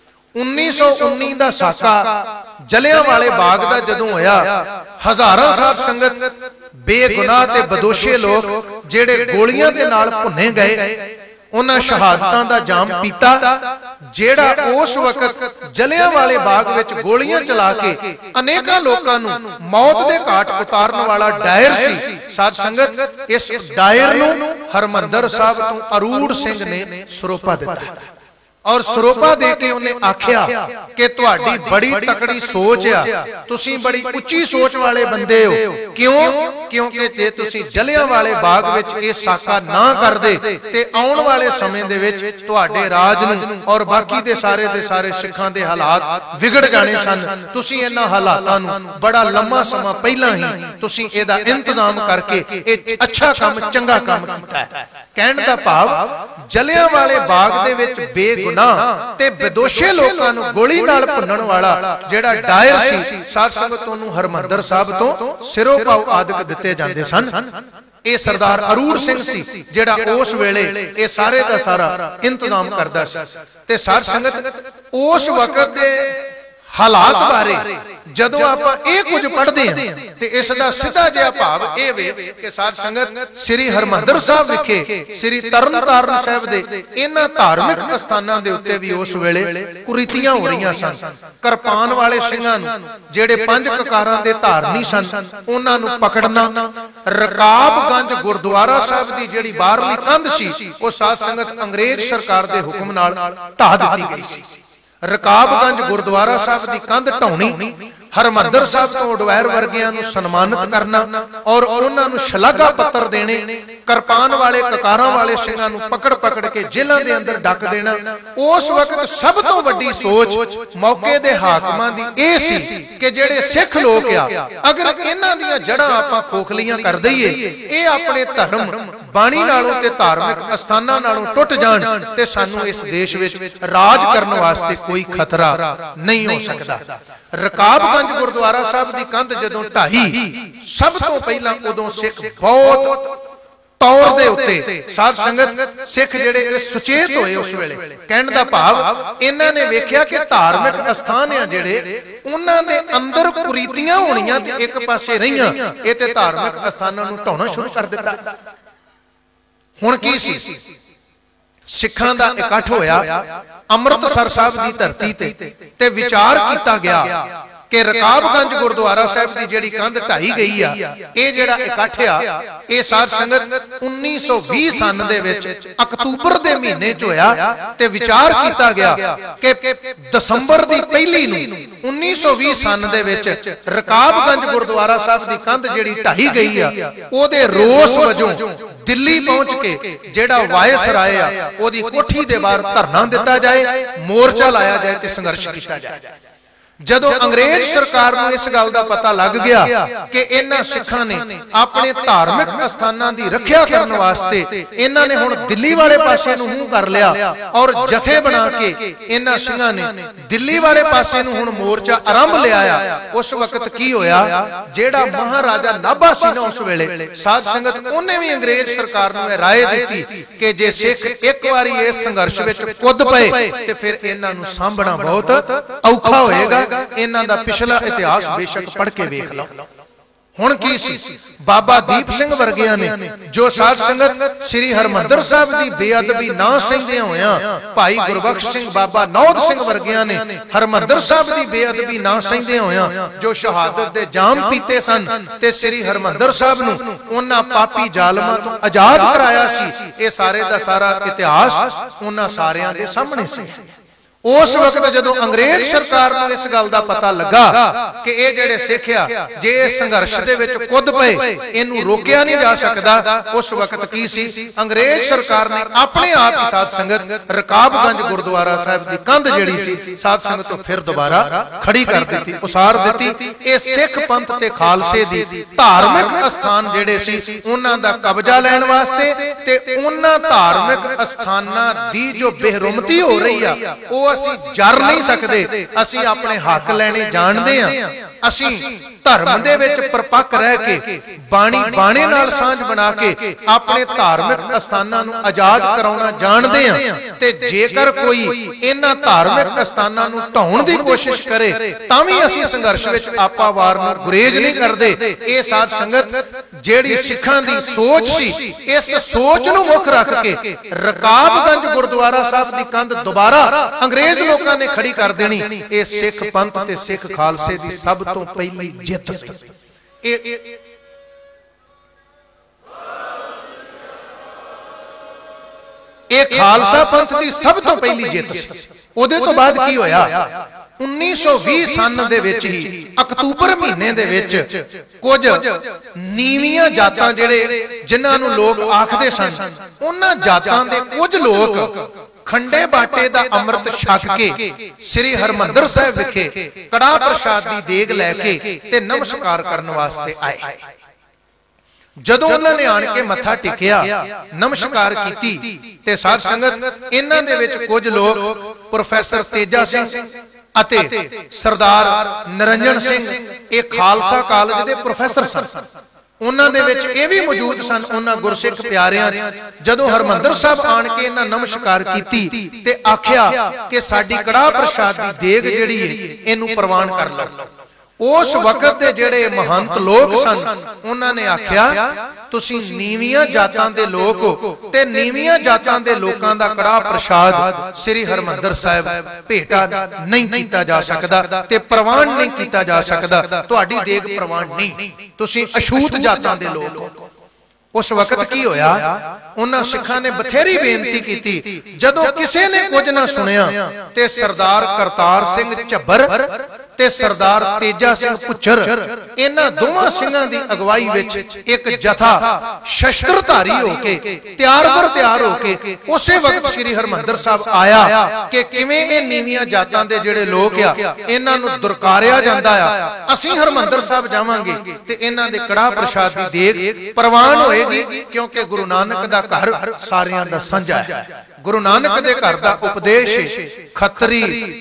S1: 1919 का साका जलियांवाले बाग का जदों होया, हजारां साध संगत बेगुनाह ते बदोशे लोग जेड़े गोलियां दे नाल भुने गए, उन्हां शहादतां दा जाम पीता। जेड़ा उस वक्त जलियांवाले बाग विच गोलियां चला के अनेकां लोकां नूं मौत दे घाट उतारन वाला डायर सी। साध संगत इस डायर नूं हरमंदर साहिब तों अरूड़ सिंह ने सरोपा दिता, और सरोपा दे के उन्हें आख्या कि तुहाडी बड़ी तकड़ी सोच आ, तुसी बड़ी उच्ची सोच वाले बंदे हो। क्यों? क्योंकि जे तुसी जलियांवाले बाग विच इह साका ना करदे ते आउण वाले समय दे विच तुहाडे राज नूं और बाकी दे सारे सिखां दे हालात विगड़ जाने सन। तुसी इन्हां हालातां नूं बड़ा लंबा समा पहिलां ही तुसी इहदा इंतजाम करके इह अच्छा काम, चंगा काम कीता है। कहण दा भाव जलियांवाले बाग दे विच बेगुनाह ते बेदोशे लोकां नूं गोली नाल भुन्नण वाला जेड़ा डायर सी, साध संगत नूं हरमंदर साहिब तों सिरों पाव आदक दिते जांदे सन। ਇਹ सरदार अरूड़ सिंह सी जेड़ा उस वेले ये सारे दा सारा इंतजाम करदा सी। ते साध संगत उस वक्त दे हालात बारे जदों आपां इह कुछ पढ़दे हां ते इस दा सीधा जिहा भाव इह वे कि साध संगत श्री हरमंदर साहिब विखे श्री तरनताਰਨ साहिब दे इन्हां धार्मिक स्थानां दे उत्ते भी उस वेले कुरीतियां हो रहीआं सन। किरपान वाले ਸਿੰਘਾਂ ਨੂੰ ਜਿਹੜੇ ਪੰਜ ਕਕਾਰਾਂ ਦੇ ਧਾਰਨੀ ਸਨ, ਉਹਨਾਂ ਨੂੰ ਪਕੜਨਾ, ਰਕਾਬਗੰਜ ਗੁਰਦੁਆਰਾ ਸਾਹਿਬ ਦੀ ਜਿਹੜੀ ਬਾਹਰਲੀ ਕੰਧ ਸੀ ਉਹ ਸਾਧ ਸੰਗਤ ਅੰਗਰੇਜ਼ ਸਰਕਾਰ ਦੇ ਹੁਕਮ ਨਾਲ ਢਾਹ ਦਿੱਤੀ ਗਈ ਸੀ। रकाबगंज गुरुद्वारा साहिब की कंध ढाउणी, हरमंदर साहिब तो उडवैर वर्गियां नूं सन्मानित करना और उन्हां नूं शलाघा पत्र देने, किरपान वाले ककारां वाले ਸਿੰਘਾਂ नूं पकड़ के जेलां दे अंदर डक देना। उस वक्त सब तो वड्डी सोच मौके दे हाकमां दी इह सी कि जेड़े सिख लोग आ, अगर इन्हां दीयां जड़ां आपां खोखलियां कर दईए, इह अपने धर्म बाणी नालों ते धार्मिक अस्थानां नालों टुट जाण ते सानूं इस देश विच राज करन वास्ते कोई खतरा नहीं हो सकदा। रकाबगंज गुरुद्वारा साहिब की कंध जदों ढाई, सब तो पहला उदों सिख बहुत तौर दे उत्ते साध संगत सिख जेड़े सुचेत होए उस वेले। कहण दा भाव इन्हां ने वेख्या कि धार्मिक अस्थान आ जेड़े उन्हां दे अंदर कुरीतियां होणीआं ते एक पासे रहीआं, इह ते धार्मिक अस्थानां नूं ढाउणा शुरू कर दित्ता। हुण की सी? सिखां दा इकट्ठ होया अमृतसर साहिब की धरती ते विचार किया गया कि रकाबगंज गुरुद्वारा साहिब की जिहड़ी कंध ढाई गई आ, ये जिहड़ा इकट्ठ आ, ये साध संगत 1920 सन दे विच अक्तूबर दे महीने च होया ते विचार किया गया कि दसंबर दी पहली नूं 1920 सन दे विच रकाबगंज गुरुद्वारा साहिब की कंध जिहड़ी ढाई गई आ, ओदे रोस वजों दिल्ली पहुंच के जेड़ा वायसराय आ ओदी कोठी दे बाहर धरना दिता जाए, मोर्चा लाया जाए ते संघर्ष किया जाए। ਜਦੋਂ ਅੰਗਰੇਜ਼ ਸਰਕਾਰ ਨੂੰ ਇਸ ਗੱਲ ਦਾ ਪਤਾ ਲੱਗ ਗਿਆ ਕਿ ਇਹਨਾਂ ਸਿੱਖਾਂ ਨੇ ਆਪਣੇ ਧਾਰਮਿਕ ਅਸਥਾਨਾਂ ਦੀ ਰੱਖਿਆ ਕਰਨ ਵਾਸਤੇ ਇਹਨਾਂ ਨੇ ਹੁਣ ਦਿੱਲੀ ਵਾਲੇ ਪਾਸੇ ਨੂੰ ਮੂੰਹ ਕਰ ਲਿਆ ਔਰ ਜਥੇ ਬਣਾ ਕੇ ਇਹਨਾਂ ਸਿੰਘਾਂ ਨੇ ਦਿੱਲੀ ਵਾਲੇ ਪਾਸੇ ਨੂੰ ਹੁਣ ਮੋਰਚਾ ਆਰੰਭ ਲਿਆਇਆ, ਉਸ ਵਕਤ ਕੀ ਹੋਇਆ, ਜਿਹੜਾ ਮਹਾਰਾਜਾ ਨਾਭਾ ਸੀ ਨਾ ਉਸ ਵੇਲੇ ਸਾਧ ਸੰਗਤ, ਉਹਨੇ ਵੀ ਅੰਗਰੇਜ਼ ਸਰਕਾਰ ਨੂੰ ਇਹ ਰਾਏ ਦਿੱਤੀ ਕਿ ਜੇ ਸਿੱਖ ਇੱਕ ਵਾਰੀ ਇਸ ਸੰਘਰਸ਼ ਵਿੱਚ ਕੁੱਦ ਪਏ ਤੇ ਫਿਰ ਇਹਨਾਂ ਨੂੰ ਸਾਂਭਣਾ ਬਹੁਤ ਔਖਾ ਹੋਏਗਾ। ਇਹਨਾਂ ਦਾ ਪਿਛਲਾ ਇਤਿਹਾਸ ਬੇਸ਼ੱਕ ਪੜ੍ਹ ਕੇ ਵੇਖ ਲਓ। ਹੁਣ ਕੀ ਸੀ, ਬਾਬਾ ਦੀਪ ਸਿੰਘ ਵਰਗਿਆਂ ਨੇ ਜੋ ਸਾਧ ਸੰਗਤ ਸ੍ਰੀ ਹਰਮੰਦਰ ਸਾਹਿਬ ਦੀ ਬੇਅਦਬੀ ਨਾ ਸਹਿੰਦਿਆਂ ਹੋਇਆਂ, ਭਾਈ ਗੁਰਬਖਸ਼ ਸਿੰਘ ਬਾਬਾ ਨੌਧ ਸਿੰਘ ਵਰਗਿਆਂ ਨੇ ਹਰਮੰਦਰ ਸਾਹਿਬ ਦੀ ਬੇਅਦਬੀ ਨਾ ਸਹਿੰਦਿਆਂ ਹੋਇਆਂ ਜੋ ਸ਼ਹਾਦਤ ਦੇ ਜਾਮ ਪੀਤੇ ਸਨ ਤੇ ਸ੍ਰੀ ਹਰਮੰਦਰ ਸਾਹਿਬ ਨੂੰ ਉਹਨਾਂ ਪਾਪੀ ਜ਼ਾਲਮਾਂ ਤੋਂ ਆਜ਼ਾਦ ਕਰਾਇਆ ਸੀ, ਇਹ ਸਾਰੇ ਦਾ ਸਾਰਾ ਇਤਿਹਾਸ ਉਹਨਾਂ ਸਾਰਿਆਂ ਦੇ ਸਾਹਮਣੇ ਸੀ। ਉਸ ਵਕਤ ਜਦੋਂ ਅੰਗਰੇਜ਼ ਸਰਕਾਰ ਨੂੰ ਇਸ ਗੱਲ ਦਾ ਪਤਾ ਲੱਗਾ ਕਿ ਇਹ ਜਿਹੜੇ ਸਿੱਖ ਆ ਜੇ ਇਸ ਸੰਘਰਸ਼ ਦੇ ਵਿੱਚ ਕੁੱਦ ਪਏ ਇਹਨੂੰ ਰੋਕਿਆ ਨਹੀਂ ਜਾ ਸਕਦਾ, ਉਸ ਵਕਤ ਕੀ ਸੀ, ਅੰਗਰੇਜ਼ ਸਰਕਾਰ ਨੇ ਆਪਣੇ ਆਪ ਹੀ ਸਾਧ ਸੰਗਤ ਰਕਾਬਗੰਜ ਗੁਰਦੁਆਰਾ ਸਾਹਿਬ ਦੀ ਕੰਧ ਜਿਹੜੀ ਸੀ ਸਾਧ ਸੰਗਤ ਤੋਂ ਫਿਰ ਦੁਬਾਰਾ ਖੜੀ ਕਰ ਦਿੱਤੀ, ਉਸਾਰ ਦਿੱਤੀ। ਇਹ ਸਿੱਖ ਪੰਥ ਤੇ ਖਾਲਸੇ ਦੀ ਧਾਰਮਿਕ ਅਸਥਾਨ ਜਿਹੜੇ ਸੀ ਉਹਨਾਂ ਦਾ ਕਬਜ਼ਾ ਲੈਣ ਵਾਸਤੇ ਤੇ ਉਹਨਾਂ ਧਾਰਮਿਕ ਅਸਥਾਨਾਂ ਦੀ ਜੋ ਬੇਰੁਮਤੀ ਹੋ ਰਹੀ ਆ ਉਹ ਅਸੀਂ ਜਰ ਨਹੀਂ ਸਕਦੇ। ਅਸੀਂ ਆਪਣੇ ਹੱਕ ਲੈਣੇ ਜਾਣਦੇ ਹਾਂ, ਅਸੀਂ ਧਰਮ ਦੇ ਵਿੱਚ ਪਰਪੱਕ ਰਹਿ ਕੇ ਬਾਣੀ ਨਾਲ ਸਾਂਝ ਬਣਾ ਕੇ ਆਪਣੇ ਧਾਰਮਿਕ ਅਸਥਾਨਾਂ ਨੂੰ ਆਜ਼ਾਦ ਕਰਾਉਣਾ ਜਾਣਦੇ ਹਾਂ ਤੇ ਜੇਕਰ ਕੋਈ ਇਹਨਾਂ ਧਾਰਮਿਕ ਅਸਥਾਨਾਂ ਨੂੰ ਢਾਉਣ ਦੀ ਕੋਸ਼ਿਸ਼ ਕਰੇ ਤਾਂ ਵੀ ਅਸੀਂ ਸੰਘਰਸ਼ ਵਿੱਚ ਆਪਾ ਵਾਰ ਨੂੰ ਗੁਰੇਜ਼ ਨਹੀਂ ਕਰਦੇ। ਇਹ ਸਾਧ ਸੰਗਤ ਜਿਹੜੀ ਸਿੱਖਾਂ ਦੀ ਸੋਚ ਸੀ, ਇਸ ਸੋਚ ਨੂੰ ਮੁੱਖ ਰੱਖ ਕੇ ਰਕਾਬਗੰਜ ਗੁਰਦੁਆਰਾ ਸਾਹਿਬ ਦੀ ਕੰਧ ਦੁਬਾਰਾ ਅੰਗਰੇਜ਼ ਲੋਕਾਂ ਨੇ ਖੜੀ ਕਰ ਦੇਣੀ, ਇਹ ਸਿੱਖ ਪੰਥ ਤੇ ਸਿੱਖ ਖਾਲਸੇ ਦੀ ਸਭ ਤੋਂ ਪਹਿਲੀ ਜਿੱਤ ਸੀ। ਇਹ ਖਾਲਸਾ ਪੰਥ ਦੀ ਸਭ ਤੋਂ ਪਹਿਲੀ ਜਿੱਤ ਸੀ। ਉਹਦੇ ਤੋਂ ਬਾਅਦ ਕੀ ਹੋਇਆ, 1920 ਸਨ ਦੇ ਵਿੱਚ ਹੀ ਅਕਤੂਬਰ ਮਹੀਨੇ ਦੇ ਵਿੱਚ ਕੁਝ ਨੀਵੀਆਂ ਜਾਤਾਂ ਜਿਹੜੇ ਜਿਨ੍ਹਾਂ ਨੂੰ ਲੋਕ ਆਖਦੇ ਸਨ, ਉਹਨਾਂ ਜਾਤਾਂ ਦੇ ਕੁਝ ਲੋਕ ਖੰਡੇ ਬਾਟੇ ਦਾ ਅੰਮ੍ਰਿਤ ਛਕ ਕੇ ਸ੍ਰੀ ਹਰਮੰਦਰ ਸਾਹਿਬ ਵਿਖੇ ਕੜਾਹ ਪ੍ਰਸ਼ਾਦ ਦੀ ਦੇਗ ਲੈ ਕੇ ਤੇ ਨਮਸਕਾਰ ਕਰਨ ਵਾਸਤੇ ਆਏ। ਜਦੋਂ ਉਹਨਾਂ ਨੇ ਆਣ ਕੇ ਮੱਥਾ ਟੇਕਿਆ, ਨਮਸਕਾਰ ਕੀਤੀ ਤੇ ਸਾਧ ਸੰਗਤ ਇਹਨਾਂ ਦੇ ਵਿੱਚ ਕੁਝ ਲੋਕ ਪ੍ਰੋਫੈਸਰ ਤੇਜਾ ਸਿੰਘ ਅਤੇ ਸਰਦਾਰ ਨਿਰੰਜਨ ਸਿੰਘ, ਇਹ ਖਾਲਸਾ ਕਾਲਜ ਦੇ ਪ੍ਰੋਫੈਸਰ ਸਨ, ਉਹਨਾਂ ਦੇ ਵਿੱਚ ਇਹ ਵੀ ਮੌਜੂਦ ਸਨ। ਉਹਨਾਂ ਗੁਰਸਿੱਖ ਪਿਆਰਿਆਂ ਜਦੋਂ ਹਰਮੰਦਰ ਸਾਹਿਬ ਆਣ ਕੇ ਇਹਨਾਂ ਨਮਸਕਾਰ ਕੀਤੀ ਤੇ ਆਖਿਆ ਕਿ ਸਾਡੀ ਕੜਾਹ ਪ੍ਰਸ਼ਾਦ ਦੀ ਦੇਗ ਜਿਹੜੀ ਹੈ ਇਹਨੂੰ ਪ੍ਰਵਾਨ ਕਰ ਲਓ। ਉਸ ਵਕਤ ਦੇ ਜਿਹੜੇ ਮਹੰਤ ਲੋਕ ਸਨ ਉਹਨਾਂ ਨੇ ਆਖਿਆ ਤੁਸੀਂ ਨੀਵੀਆਂ ਜਾਤਾਂ ਦੇ ਲੋਕ ਹੋ ਤੇ ਨੀਵੀਆਂ ਜਾਤਾਂ ਦੇ ਲੋਕਾਂ ਦਾ ਕੜਾਹ ਪ੍ਰਸ਼ਾਦ ਸ੍ਰੀ ਹਰਮੰਦਰ ਸਾਹਿਬ ਭੇਟਾ ਨਹੀਂ ਕੀਤਾ ਜਾ ਸਕਦਾ ਤੇ ਪ੍ਰਵਾਨ ਨਹੀਂ ਕੀਤਾ ਜਾ ਸਕਦਾ, ਤੁਹਾਡੀ ਦੇਗ ਪ੍ਰਵਾਨ ਨਹੀਂ, ਤੁਸੀਂ ਅਛੂਤ ਜਾਤਾਂ ਦੇ ਲੋਕ ਹੋ। ਉਸ ਵਕਤ ਕੀ ਹੋਇਆ, ਉਹਨਾਂ ਸਿੱਖਾਂ ਨੇ ਬਥੇਰੀ ਬੇਨਤੀ ਕੀਤੀ, ਜਦੋਂ ਕਿਸੇ ਨੇ ਕੁਝ ਨਾ ਸੁਣਿਆ ਤੇ ਸਰਦਾਰ ਕਰਤਾਰ ਸਿੰਘ ਝੱਬਰ ਤੇ ਸਰਦਾਰ ਤੇਜਾ ਸਿੰਘ ਪੁੱਛਰ, ਇਹਨਾਂ ਦੋਵਾਂ ਸਿੰਘਾਂ ਦੀ ਅਗਵਾਈ ਵਿੱਚ ਇੱਕ ਜਥਾ ਸ਼ਸਤਰਧਾਰੀ ਹੋ ਕੇ ਤਿਆਰ ਹੋ ਕੇ ਉਸੇ ਵਕਤ ਸ੍ਰੀ ਹਰਮੰਦਰ ਸਾਹਿਬ ਆਇਆ ਕਿ ਕਿਵੇਂ ਇਹ ਨੀਵੀਆਂ ਜਾਤਾਂ ਦੇ ਜਿਹੜੇ ਲੋਕ ਆ ਇਹਨਾਂ ਨੂੰ ਦੁਰਕਾਰਿਆ ਜਾਂਦਾ ਆ, ਅਸੀਂ ਹਰਮੰਦਰ ਸਾਹਿਬ ਜਾਵਾਂਗੇ ਤੇ ਇਹਨਾਂ ਦੇ ਕੜਾਹ ਪ੍ਰਸ਼ਾਦ ਦੀ ਦੇਗ ਪ੍ਰਵਾਨ ਹੋਏਗੀ, ਕਿਉਂਕਿ ਗੁਰੂ ਨਾਨਕ ਦਾ ਘਰ ਸਾਰਿਆਂ ਦਾ ਸਾਂਝਾ ਹੈ। ਗੁਰੂ ਨਾਨਕ ਦੇ ਘਰ ਦਾ ਉਪਦੇਸ਼ ਖੱਤਰੀ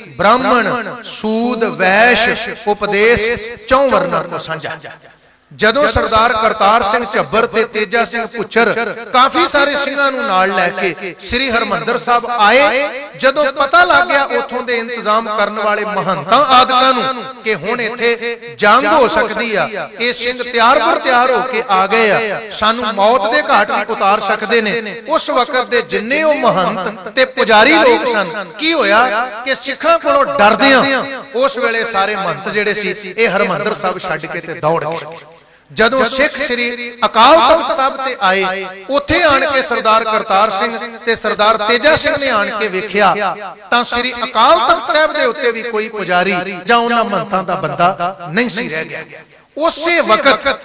S1: ਬ੍ਰਾਹਮਣ ਸੂਦ ਵੈਸ਼ ਉਪਦੇਸ਼ ਚੌਂ ਵਰਨਾਂ ਕੋ ਸਾਂਝਾ। ਜਦੋਂ ਸਰਦਾਰ ਕਰਤਾਰ ਸਿੰਘ ਝੱਬਰ ਤੇ ਤੇਜਾ ਸਿੰਘ ਪੁੱਛਰ ਕਾਫੀ ਸਾਰੇ ਸਿੰਘਾਂ ਨੂੰ ਨਾਲ ਲੈ ਕੇ ਸ੍ਰੀ ਹਰਮੰਦਰ ਸਾਹਿਬ ਆਏ, ਜਦੋਂ ਪਤਾ ਲੱਗ ਗਿਆ ਉਥੋਂ ਦੇ ਇੰਤਜ਼ਾਮ ਕਰਨ ਵਾਲੇ ਮਹੰਤਾਂ ਆਦਿਕਾਂ ਨੂੰ ਕਿ ਹੁਣ ਇੱਥੇ ਜੰਗ ਹੋ ਸਕਦੀ ਆ, ਇਹ ਸਿੰਘ ਤਿਆਰ ਹੋ ਕੇ ਆ ਗਏ ਆ, ਸਾਨੂੰ ਮੌਤ ਦੇ ਘਾਟ ਵੀ ਉਤਾਰ ਸਕਦੇ ਨੇ, ਉਸ ਵਕਤ ਦੇ ਜਿੰਨੇ ਉਹ ਮਹੰਤ ਤੇ ਪੁਜਾਰੀ ਲੋਕ ਸਨ, ਕੀ ਹੋਇਆ ਕਿ ਸਿੱਖਾਂ ਕੋਲੋਂ ਡਰਦਿਆਂ ਉਸ ਵੇਲੇ ਸਾਰੇ ਮਹੰਤ ਜਿਹੜੇ ਸੀ ਇਹ ਹਰਮੰਦਰ ਸਾਹਿਬ ਛੱਡ ਕੇ ਤੇ ਦੌੜ ਗਏ। ਜਦੋਂ ਸਿੱਖ ਸ੍ਰੀ ਅਕਾਲ ਤਖਤ ਸਾਹਿਬ ਤੇ ਆਏ, ਉੱਥੇ ਆਣ ਕੇ ਸਰਦਾਰ ਕਰਤਾਰ ਸਿੰਘ ਤੇ ਸਰਦਾਰ ਤੇਜਾ ਸਿੰਘ ਨੇ ਆਣ ਕੇ ਵੇਖਿਆ ਤਾਂ ਸ੍ਰੀ ਅਕਾਲ ਤਖਤ ਸਾਹਿਬ ਦੇ ਉੱਤੇ ਵੀ ਕੋਈ ਪੁਜਾਰੀ ਜਾਂ ਉਹਨਾਂ ਮਹੰਤਾਂ ਦਾ ਬੰਦਾ ਨਹੀਂ ਸੀ ਰਹਿ ਗਿਆ। ਉਸੇ ਵਕਤ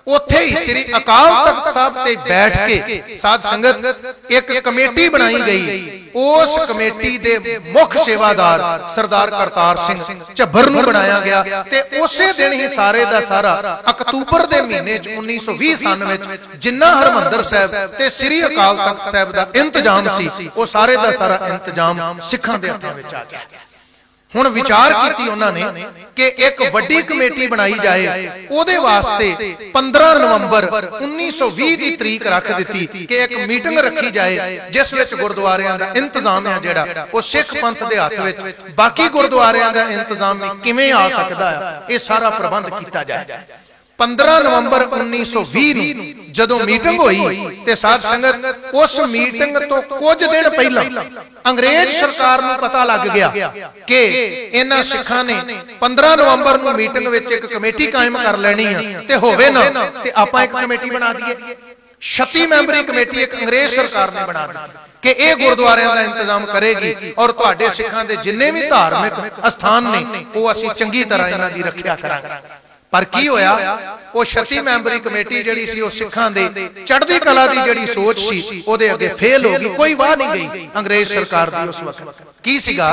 S1: ਉੱਥੇ ਹੀ ਸ੍ਰੀ ਅਕਾਲ ਤਖਤ ਸਾਹਿਬ ਤੇ ਬੈਠ ਕੇ ਸਾਧ ਸੰਗਤ ਇੱਕ ਕਮੇਟੀ ਬਣਾਈ ਗਈ। ਉਸ ਕਮੇਟੀ ਦੇ ਮੁੱਖ ਸੇਵਾਦਾਰ ਸਰਦਾਰ ਕਰਤਾਰ ਸਿੰਘ ਝੱਬਰ ਨੂੰ ਬਣਾਇਆ ਗਿਆ ਤੇ ਉਸੇ ਦਿਨ ਹੀ ਸਾਰੇ ਦਾ ਸਾਰਾ ਅਕਤੂਬਰ ਦੇ ਮਹੀਨੇ ਚ 1920 ਸਨ ਵਿੱਚ ਜਿੰਨਾ ਹਰਮੰਦਰ ਸਾਹਿਬ ਤੇ ਸ੍ਰੀ ਅਕਾਲ ਤਖਤ ਸਾਹਿਬ ਦਾ ਇੰਤਜ਼ਾਮ ਸੀ ਉਹ ਸਾਰੇ ਦਾ ਸਾਰਾ ਇੰਤਜ਼ਾਮ ਸਿੱਖਾਂ ਦੇ ਹੱਥਾਂ ਵਿੱਚ ਆ ਗਿਆ। ਹੁਣ ਵਿਚਾਰ ਕੀਤੀ ਉਹਨਾਂ ਨੇ ਕਿ ਇੱਕ ਵੱਡੀ ਕਮੇਟੀ ਬਣਾਈ ਜਾਏ। ਉਹਦੇ ਵਾਸਤੇ 15 ਨਵੰਬਰ 1920 ਦੀ ਤਰੀਕ ਰੱਖ ਦਿੱਤੀ ਕਿ ਇੱਕ ਮੀਟਿੰਗ ਰੱਖੀ ਜਾਏ ਜਿਸ ਵਿੱਚ ਗੁਰਦੁਆਰਿਆਂ ਦਾ ਇੰਤਜ਼ਾਮ ਹੈ ਜਿਹੜਾ ਉਹ ਸਿੱਖ ਪੰਥ ਦੇ ਹੱਥ ਵਿੱਚ, ਬਾਕੀ ਗੁਰਦੁਆਰਿਆਂ ਦਾ ਇੰਤਜ਼ਾਮ ਕਿਵੇਂ ਆ ਸਕਦਾ ਹੈ, ਇਹ ਸਾਰਾ ਪ੍ਰਬੰਧ ਕੀਤਾ ਜਾਏ। 15 ਨਵੰਬਰ 1920 ਨੂੰ ਜਦੋਂ ਮੀਟਿੰਗ ਹੋਈ ਤੇ ਸਾਧ ਸੰਗਤ ਉਸ ਮੀਟਿੰਗ ਤੋਂ ਕੁਝ ਦਿਨ ਪਹਿਲਾਂ ਅੰਗਰੇਜ਼ ਸਰਕਾਰ ਨੂੰ ਪਤਾ ਲੱਗ ਗਿਆ ਕਿ ਇਹਨਾਂ ਸਿੱਖਾਂ ਨੇ 15 ਨਵੰਬਰ ਨੂੰ ਮੀਟਿੰਗ ਵਿੱਚ ਇੱਕ ਕਮੇਟੀ ਕਾਇਮ ਕਰ ਲੈਣੀ ਆ ਤੇ ਹੋਵੇ ਨਾ ਤੇ ਆਪਾਂ ਇੱਕ ਕਮੇਟੀ ਬਣਾ ਦਈਏ। 36 ਮੈਂਬਰੀ ਕਮੇਟੀ ਇੱਕ ਅੰਗਰੇਜ਼ ਸਰਕਾਰ ਨੇ ਬਣਾ ਦਿੱਤੀ ਕਿ ਇਹ ਗੁਰਦੁਆਰਿਆਂ ਦਾ ਇੰਤਜ਼ਾਮ ਕਰੇਗੀ ਔਰ ਤੁਹਾਡੇ ਸਿੱਖਾਂ ਦੇ ਜਿੰਨੇ ਵੀ ਧਾਰਮਿਕ ਅਸਥਾਨ ਨੇ ਉਹ ਅਸੀਂ ਚੰਗੀ ਤਰ੍ਹਾਂ ਇਹਨਾਂ ਦੀ ਰੱਖਿਆ ਕਰਾਂਗੇ। ਪਰ ਕੀ ਹੋਇਆ, ਉਹ 36 ਮੈਂਬਰੀ ਕਮੇਟੀ ਜਿਹੜੀ ਸੀ ਉਹ ਸਿੱਖਾਂ ਦੇ ਚੜ੍ਹਦੀ ਕਲਾ ਦੀ ਜਿਹੜੀ ਸੋਚ ਸੀ ਉਹਦੇ ਅੱਗੇ ਫੇਲ ਹੋ ਗਈ, ਕੋਈ ਵਾਹ ਨਹੀਂ ਗਈ ਅੰਗਰੇਜ਼ ਸਰਕਾਰ ਦੀ ਉਸ ਵਕਤ। ਕੀ ਸੀਗਾ,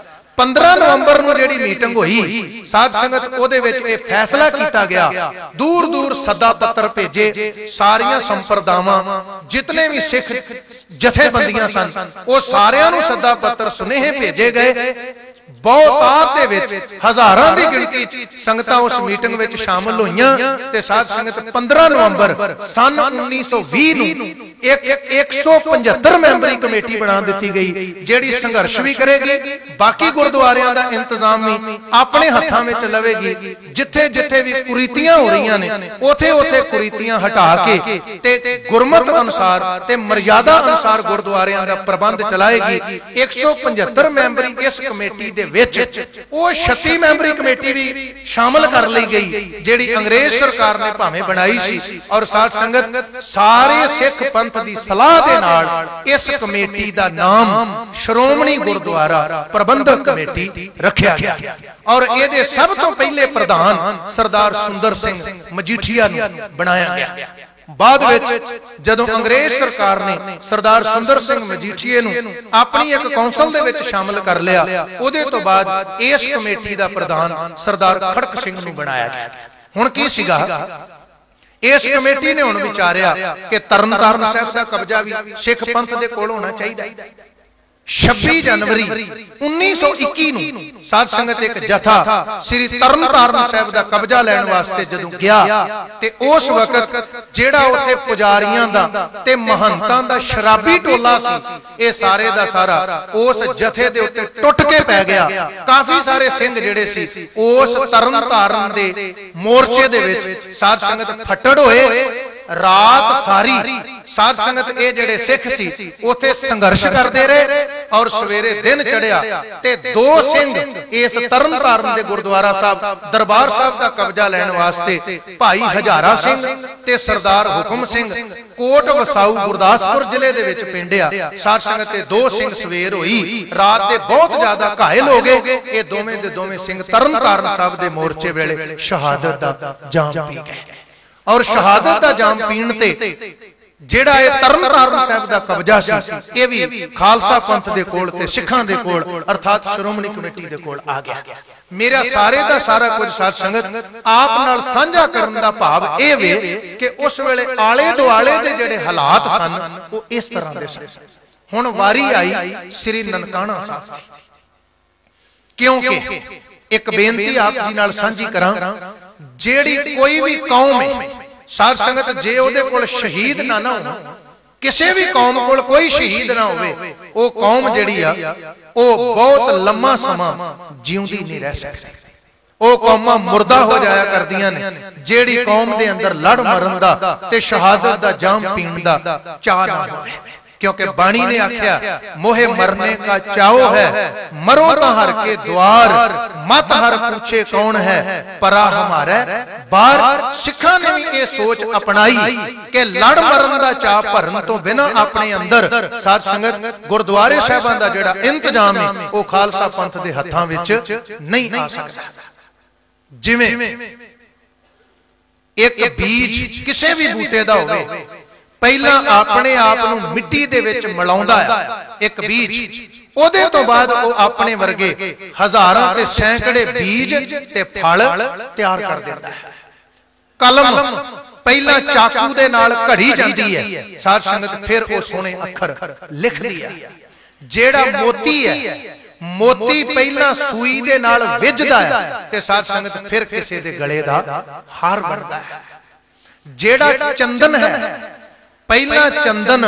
S1: 15 ਨਵੰਬਰ ਨੂੰ ਜਿਹੜੀ ਮੀਟਿੰਗ ਹੋਈ ਸਾਧ ਸੰਗਤ ਉਹਦੇ ਵਿੱਚ ਇਹ ਫੈਸਲਾ ਕੀਤਾ ਗਿਆ, ਦੂਰ ਦੂਰ ਸੱਦਾ ਪੱਤਰ ਭੇਜੇ, ਸਾਰੀਆਂ ਸੰਪਰਦਾਵਾਂ ਜਿਤਨੇ ਵੀ ਸਿੱਖ ਜਥੇਬੰਦੀਆਂ ਸਨ ਉਹ ਸਾਰਿਆਂ ਨੂੰ ਸੱਦਾ ਪੱਤਰ ਸੁਨੇਹੇ ਭੇਜੇ ਗਏ। ਬਹੁਤਾਤ ਦੇ ਵਿੱਚ ਹਜ਼ਾਰਾਂ ਦੀ ਗਿਣਤੀ ਚ ਸੰਗਤਾਂ ਉਸ ਮੀਟਿੰਗ ਵਿੱਚ ਸ਼ਾਮਲ ਹੋਈਆਂ ਤੇ ਸਾਧ ਸੰਗਤ 15 ਨਵੰਬਰ ਸਨ 1920 ਨੂੰ ਇੱਕ 175 ਮੈਂਬਰੀ ਕਮੇਟੀ ਬਣਾ ਦਿੱਤੀ ਗਈ ਜਿਹੜੀ ਸੰਘਰਸ਼ ਵੀ ਕਰੇਗੀ, ਬਾਕੀ ਗੁਰਦੁਆਰਿਆਂ ਦਾ ਇੰਤਜ਼ਾਮ ਵੀ ਆਪਣੇ ਹੱਥਾਂ ਵਿੱਚ ਲਵੇਗੀ। ਜਿੱਥੇ ਜਿੱਥੇ ਵੀ ਕੁਰੀਤੀਆਂ ਹੋ ਰਹੀਆਂ ਨੇ ਉਥੇ ਉਥੇ ਕੁਰੀਤੀਆਂ ਹਟਾ ਕੇ ਤੇ ਗੁਰਮਤ ਅਨੁਸਾਰ ਤੇ ਮਰਜ਼ਾਦਾ ਅਨੁਸਾਰ ਗੁਰਦੁਆਰਿਆਂ ਦਾ ਪ੍ਰਬੰਧ ਚਲਾਏਗੀ। 175 ਮੈਂਬਰੀ ਇਸ ਕਮੇਟੀ ਦੇ ਵਿੱਚ ਉਹ 36 ਮੈਂਬਰੀ ਕਮੇਟੀ ਵੀ ਸ਼ਾਮਲ ਕਰ ਲਈ ਗਈ ਜਿਹੜੀ ਅੰਗਰੇਜ਼ ਸਰਕਾਰ ਨੇ ਭਾਵੇਂ ਬਣਾਈ ਸੀ। ਔਰ ਸਾਧ ਸੰਗਤ ਸਾਰੇ ਸਿੱਖ ਪੰਥ ਦੀ ਸਲਾਹ ਦੇ ਨਾਲ ਇਸ ਕਮੇਟੀ ਦਾ ਨਾਮ ਸ਼੍ਰੋਮਣੀ ਗੁਰਦੁਆਰਾ ਪ੍ਰਬੰਧਕ ਕਮੇਟੀ ਰੱਖਿਆ ਗਿਆ ਔਰ ਇਹਦੇ ਸਭ ਤੋਂ ਪਹਿਲੇ ਪ੍ਰਧਾਨ ਸਰਦਾਰ ਸੁੰਦਰ ਸਿੰਘ ਮਜੀਠੀਆ ਨੂੰ ਬਣਾਇਆ ਗਿਆ। ਬਾਅਦ ਵਿੱਚ ਜਦੋਂ ਅੰਗਰੇਜ਼ ਸਰਕਾਰ ਨੇ ਸਰਦਾਰ ਸੁੰਦਰ ਸਿੰਘ ਮਜੀਠੀਏ ਨੂੰ ਆਪਣੀ ਇੱਕ ਕੌਂਸਲ ਦੇ ਵਿੱਚ ਸ਼ਾਮਲ ਕਰ ਲਿਆ, ਉਹਦੇ ਤੋਂ ਬਾਅਦ ਇਸ ਕਮੇਟੀ ਦਾ ਪ੍ਰਧਾਨ ਸਰਦਾਰ ਖੜਕ ਸਿੰਘ ਨੂੰ ਬਣਾਇਆ ਗਿਆ। ਹੁਣ ਕੀ ਸੀਗਾ, ਇਸ ਕਮੇਟੀ ਨੇ ਹੁਣ ਵਿਚਾਰਿਆ ਕਿ ਤਰਨਤਾਰਨ ਸਾਹਿਬ ਦਾ ਕਬਜ਼ਾ ਵੀ ਸਿੱਖ ਪੰਥ ਦੇ ਕੋਲ ਹੋਣਾ ਚਾਹੀਦਾ। 26 ਜਨਵਰੀ 1921 ਨੂੰ ਸਾਧ ਸੰਗਤ ਇੱਕ ਜਥਾ ਸ੍ਰੀ ਤਰਨਤਾਰਨ ਸਾਹਿਬ ਦਾ ਕਬਜ਼ਾ ਲੈਣ ਵਾਸਤੇ ਜਦੋਂ ਗਿਆ ਤੇ ਉਸ ਵਕਤ ਜਿਹੜਾ ਉੱਥੇ ਪੁਜਾਰੀਆਂ ਦਾ ਤੇ ਮਹੰਤਾਂ ਦਾ ਸ਼ਰਾਬੀ ਟੋਲਾ ਸੀ ਇਹ ਸਾਰੇ ਦਾ ਸਾਰਾ ਉਸ ਜਥੇ ਦੇ ਉੱਤੇ ਟੁੱਟ ਕੇ ਪੈ ਗਿਆ। ਕਾਫੀ ਸਾਰੇ ਸਿੰਘ ਜਿਹੜੇ ਸੀ ਉਸ ਤਰਨਤਾਰਨ ਦੇ ਮੋਰਚੇ ਦੇ ਵਿੱਚ ਸਾਧ ਸੰਗਤ ਫੱਟੜ ਹੋਏ। ਰਾਤ ਸਾਰੀ ਸਾਧ ਸੰਗਤ ਇਹ ਜਿਹੜੇ ਸਿੱਖ ਸੀ ਉੱਥੇ ਸੰਘਰਸ਼ ਕਰਦੇ ਰਹੇ ਔਰ ਸਵੇਰੇ ਦਿਨ ਚੜਿਆ ਤੇ ਦੋ ਸਿੰਘ ਇਸ ਤਰਨਤਾਰਨ ਦੇ ਗੁਰਦੁਆਰਾ ਸਾਹਿਬ ਦਰਬਾਰ ਸਾਹਿਬ ਦਾ ਕਬਜ਼ਾ ਲੈਣ ਵਾਸਤੇ ਭਾਈ ਹਜ਼ਾਰਾ ਸਿੰਘ ਤੇ ਸਰਦਾਰ ਹੁਕਮ ਸਿੰਘ ਕੋਟ ਵਸਾਊ ਗੁਰਦਾਸਪੁਰ ਜ਼ਿਲ੍ਹੇ ਦੇ ਵਿੱਚ ਪਿੰਡਿਆ। ਸਾਧ ਸੰਗਤ ਦੇ ਦੋ ਸਿੰਘ ਸਵੇਰ ਹੋਈ, ਰਾਤ ਦੇ ਬਹੁਤ ਜ਼ਿਆਦਾ ਘਾਇਲ ਹੋ ਗਏ। ਇਹ ਦੋਵੇਂ ਦੇ ਦੋਵੇਂ ਸਿੰਘ ਤਰਨਤਾਰਨ ਸਾਹਿਬ ਦੇ ਮੋਰਚੇ ਵੇਲੇ ਸ਼ਹਾਦਤ ਦਾ ਜਾਮ ਪੀ ਗਏ ਔਰ ਸ਼ਹਾਦਤ ਦਾ ਜਾਮ ਪੀਣ ਤੇ ਜਿਹੜਾ ਇਹ ਤਰਨਤਾਰਨ ਸਾਹਿਬ ਦਾ ਕਬਜ਼ਾ ਸੀ ਇਹ ਵੀ ਖਾਲਸਾ ਪੰਥ ਦੇ ਕੋਲ ਤੇ ਸਿੱਖਾਂ ਦੇ ਕੋਲ ਅਰਥਾਤ ਸ਼੍ਰੋਮਣੀ ਕਮੇਟੀ ਦੇ ਕੋਲ ਆ ਗਿਆ। ਮੇਰਾ ਸਾਰੇ ਦਾ ਸਾਰਾ ਕੁਝ ਸਾਧ ਸੰਗਤ ਆਪ ਨਾਲ ਸਾਂਝਾ ਕਰਨ ਦਾ ਭਾਵ ਇਹ ਵੇ ਕਿ ਉਸ ਵੇਲੇ ਆਲੇ ਦੁਆਲੇ ਦੇ ਜਿਹੜੇ ਹਾਲਾਤ ਸਨ ਉਹ ਇਸ ਤਰ੍ਹਾਂ ਦੇ ਸਨ। ਹੁਣ ਵਾਰੀ ਆਈ ਸ੍ਰੀ ਨਨਕਾਣਾ ਸਾਹਿਬ ਦੀ, ਕਿਉਂਕਿ ਇੱਕ ਬੇਨਤੀ ਆਪ ਜੀ ਨਾਲ ਸਾਂਝੀ ਕਰਾਂ, ਜਿਹੜੀ ਕੋਈ ਵੀ ਕੌਮ ਹੈ ਸਾਧ ਸੰਗਤ ਜੇ ਉਹਦੇ ਕੋਲ ਸ਼ਹੀਦ ਨਾ ਹੋਣ, ਕਿਸੇ ਵੀ ਕੌਮ ਕੋਲ ਕੋਈ ਸ਼ਹੀਦ ਨਾ ਹੋਵੇ, ਉਹ ਕੌਮ ਜਿਹੜੀ ਆ ਉਹ ਬਹੁਤ ਲੰਮਾ ਸਮਾਂ ਜਿਉਂਦੀ ਨਹੀਂ ਰਹਿ ਸਕਦੀ। ਉਹ ਕੌਮਾਂ ਮੁਰਦਾ ਹੋ ਜਾਇਆ ਕਰਦੀਆਂ ਨੇ ਜਿਹੜੀ ਕੌਮ ਦੇ ਅੰਦਰ ਲੜ ਮਰਨ ਦਾ ਤੇ ਸ਼ਹਾਦਤ ਦਾ ਜਾਮ ਪੀਣ ਦਾ ਚਾਹ ਨਾ ਹੋਵੇ। क्योंकि बाणी ने आख्या मोहे मरने का चाओ है, मरो तो हर के द्वार, मत हर पूछे कौन है परा हमारे बार। सिखा ने भी ये सोच अपनाई कि लड़ मरन दा चाह भरन तो बिना अपने अंदर साध संगत गुरुद्वारे साहिबां दा जिहड़ा इंतजाम है वो खालसा पंथ दे हत्थां विच नहीं आ सकदा। जिवें एक बीज किसी भी बूटे का होवे पहला अपने आप नूं मिट्टी दे विच मिलाउंदा है, एक बीज ओदे तो बाद वो अपने वर्गे हजारां ते सैकड़े बीज ते फल तैयार कर देता है। कलम पहला चाकू दे नाल घड़ी जाती है साध संगत, फिर वो सोने अखर लिखदी है। जेड़ा मोती है, मोती पहला सूई दे नाल विझदा है ते साध संगत फिर किसी दे गले दा हार बनदा है। जेड़ा चंदन है, पहला चंदन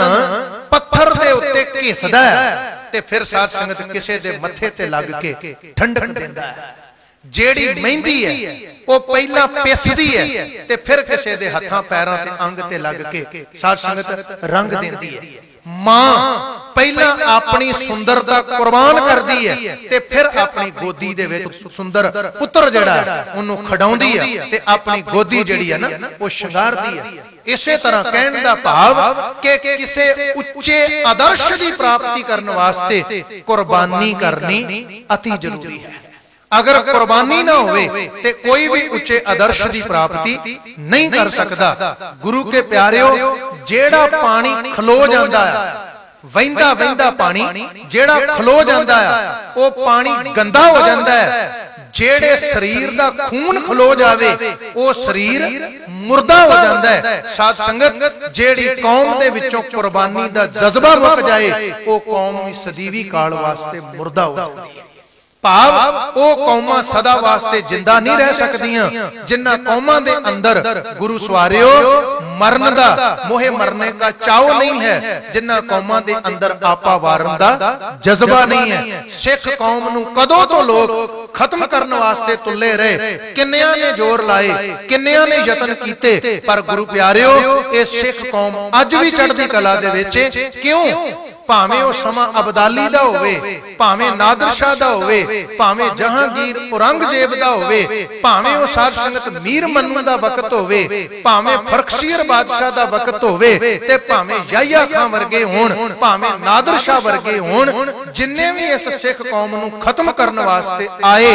S1: पत्थर दे उत्ते घिसदा है ते फिर साध संगत किसी दे मथे ते लग के ठंडक देंदा है। जेड़ी मेहंदी है वो पहला पिसदी है ते फिर किसी दे हत्थां पैरां ते अंग ते लग के साध संगत रंग देंदी है। मां पहला अपनी सुंदरता कुर्बान करदी है ते फिर अपनी गोदी दे विच सुंदर पुत्र जिहड़ा ओनू खड़ाउंदी है ते अपनी गोदी जिहड़ी है ना वो शंगारदी है। इसे तरह कहने का भाव कि किसी उच्चे आदर्श की प्राप्ति करने वास्ते कुर्बानी करनी अति जरूरी है। अगर कुर्बानी ना होवे ते कोई भी उच्चे आदर्श की प्राप्ति नहीं कर सकता। गुरु के प्यारिओ, जेड़ा पानी खलो जाता है, वहिंदा वहिंदा पानी जेड़ा खलो जाता है वो पानी गंदा हो जाता है। जेड़े शरीर दा खून खलो जावे वो शरीर मुर्दा हो जाता है। साध संगत, जेड़ी कौम दे विचों कुर्बानी दा जज्बा मुक जाए वो कौम भी सदीवी काल वास्ते मुर्दा हो जाती है। भाव वो कौमां सदा वास्ते जिंदा नहीं रह सकदियां जिन्हां कौमां दे अंदर गुरु सवारियो मरण दा मोहे मरने का चाव नहीं है, जिन्हां कौमां दे अंदर आपा वारन दा जज्बा नहीं है। सिख कौम नूं कदों तो लोग खत्म करने वास्ते तुले रहे, किन्नियां ने जोर लाए, किन्नियां ने यतन कीते, पर गुरु प्यारिओ ये सिख कौम अज भी चढ़दी कला दे विच क्यों? भावें वो समा अबदाली दा होवे, भावें नादर शाह दा होवे, भावें जहांगीर औरंगजेब दा होवे, भावें वो साध संगत मीर मन्नू दा वक्त होवे, भावें फरखशीर बादशाह दा वक्त होवे ते भावें याहिया खां वर्गे होण, भावें नादर शाह वर्गे होण, जिन्ने भी इस सिख कौम नूं खत्म करने वास्ते आए,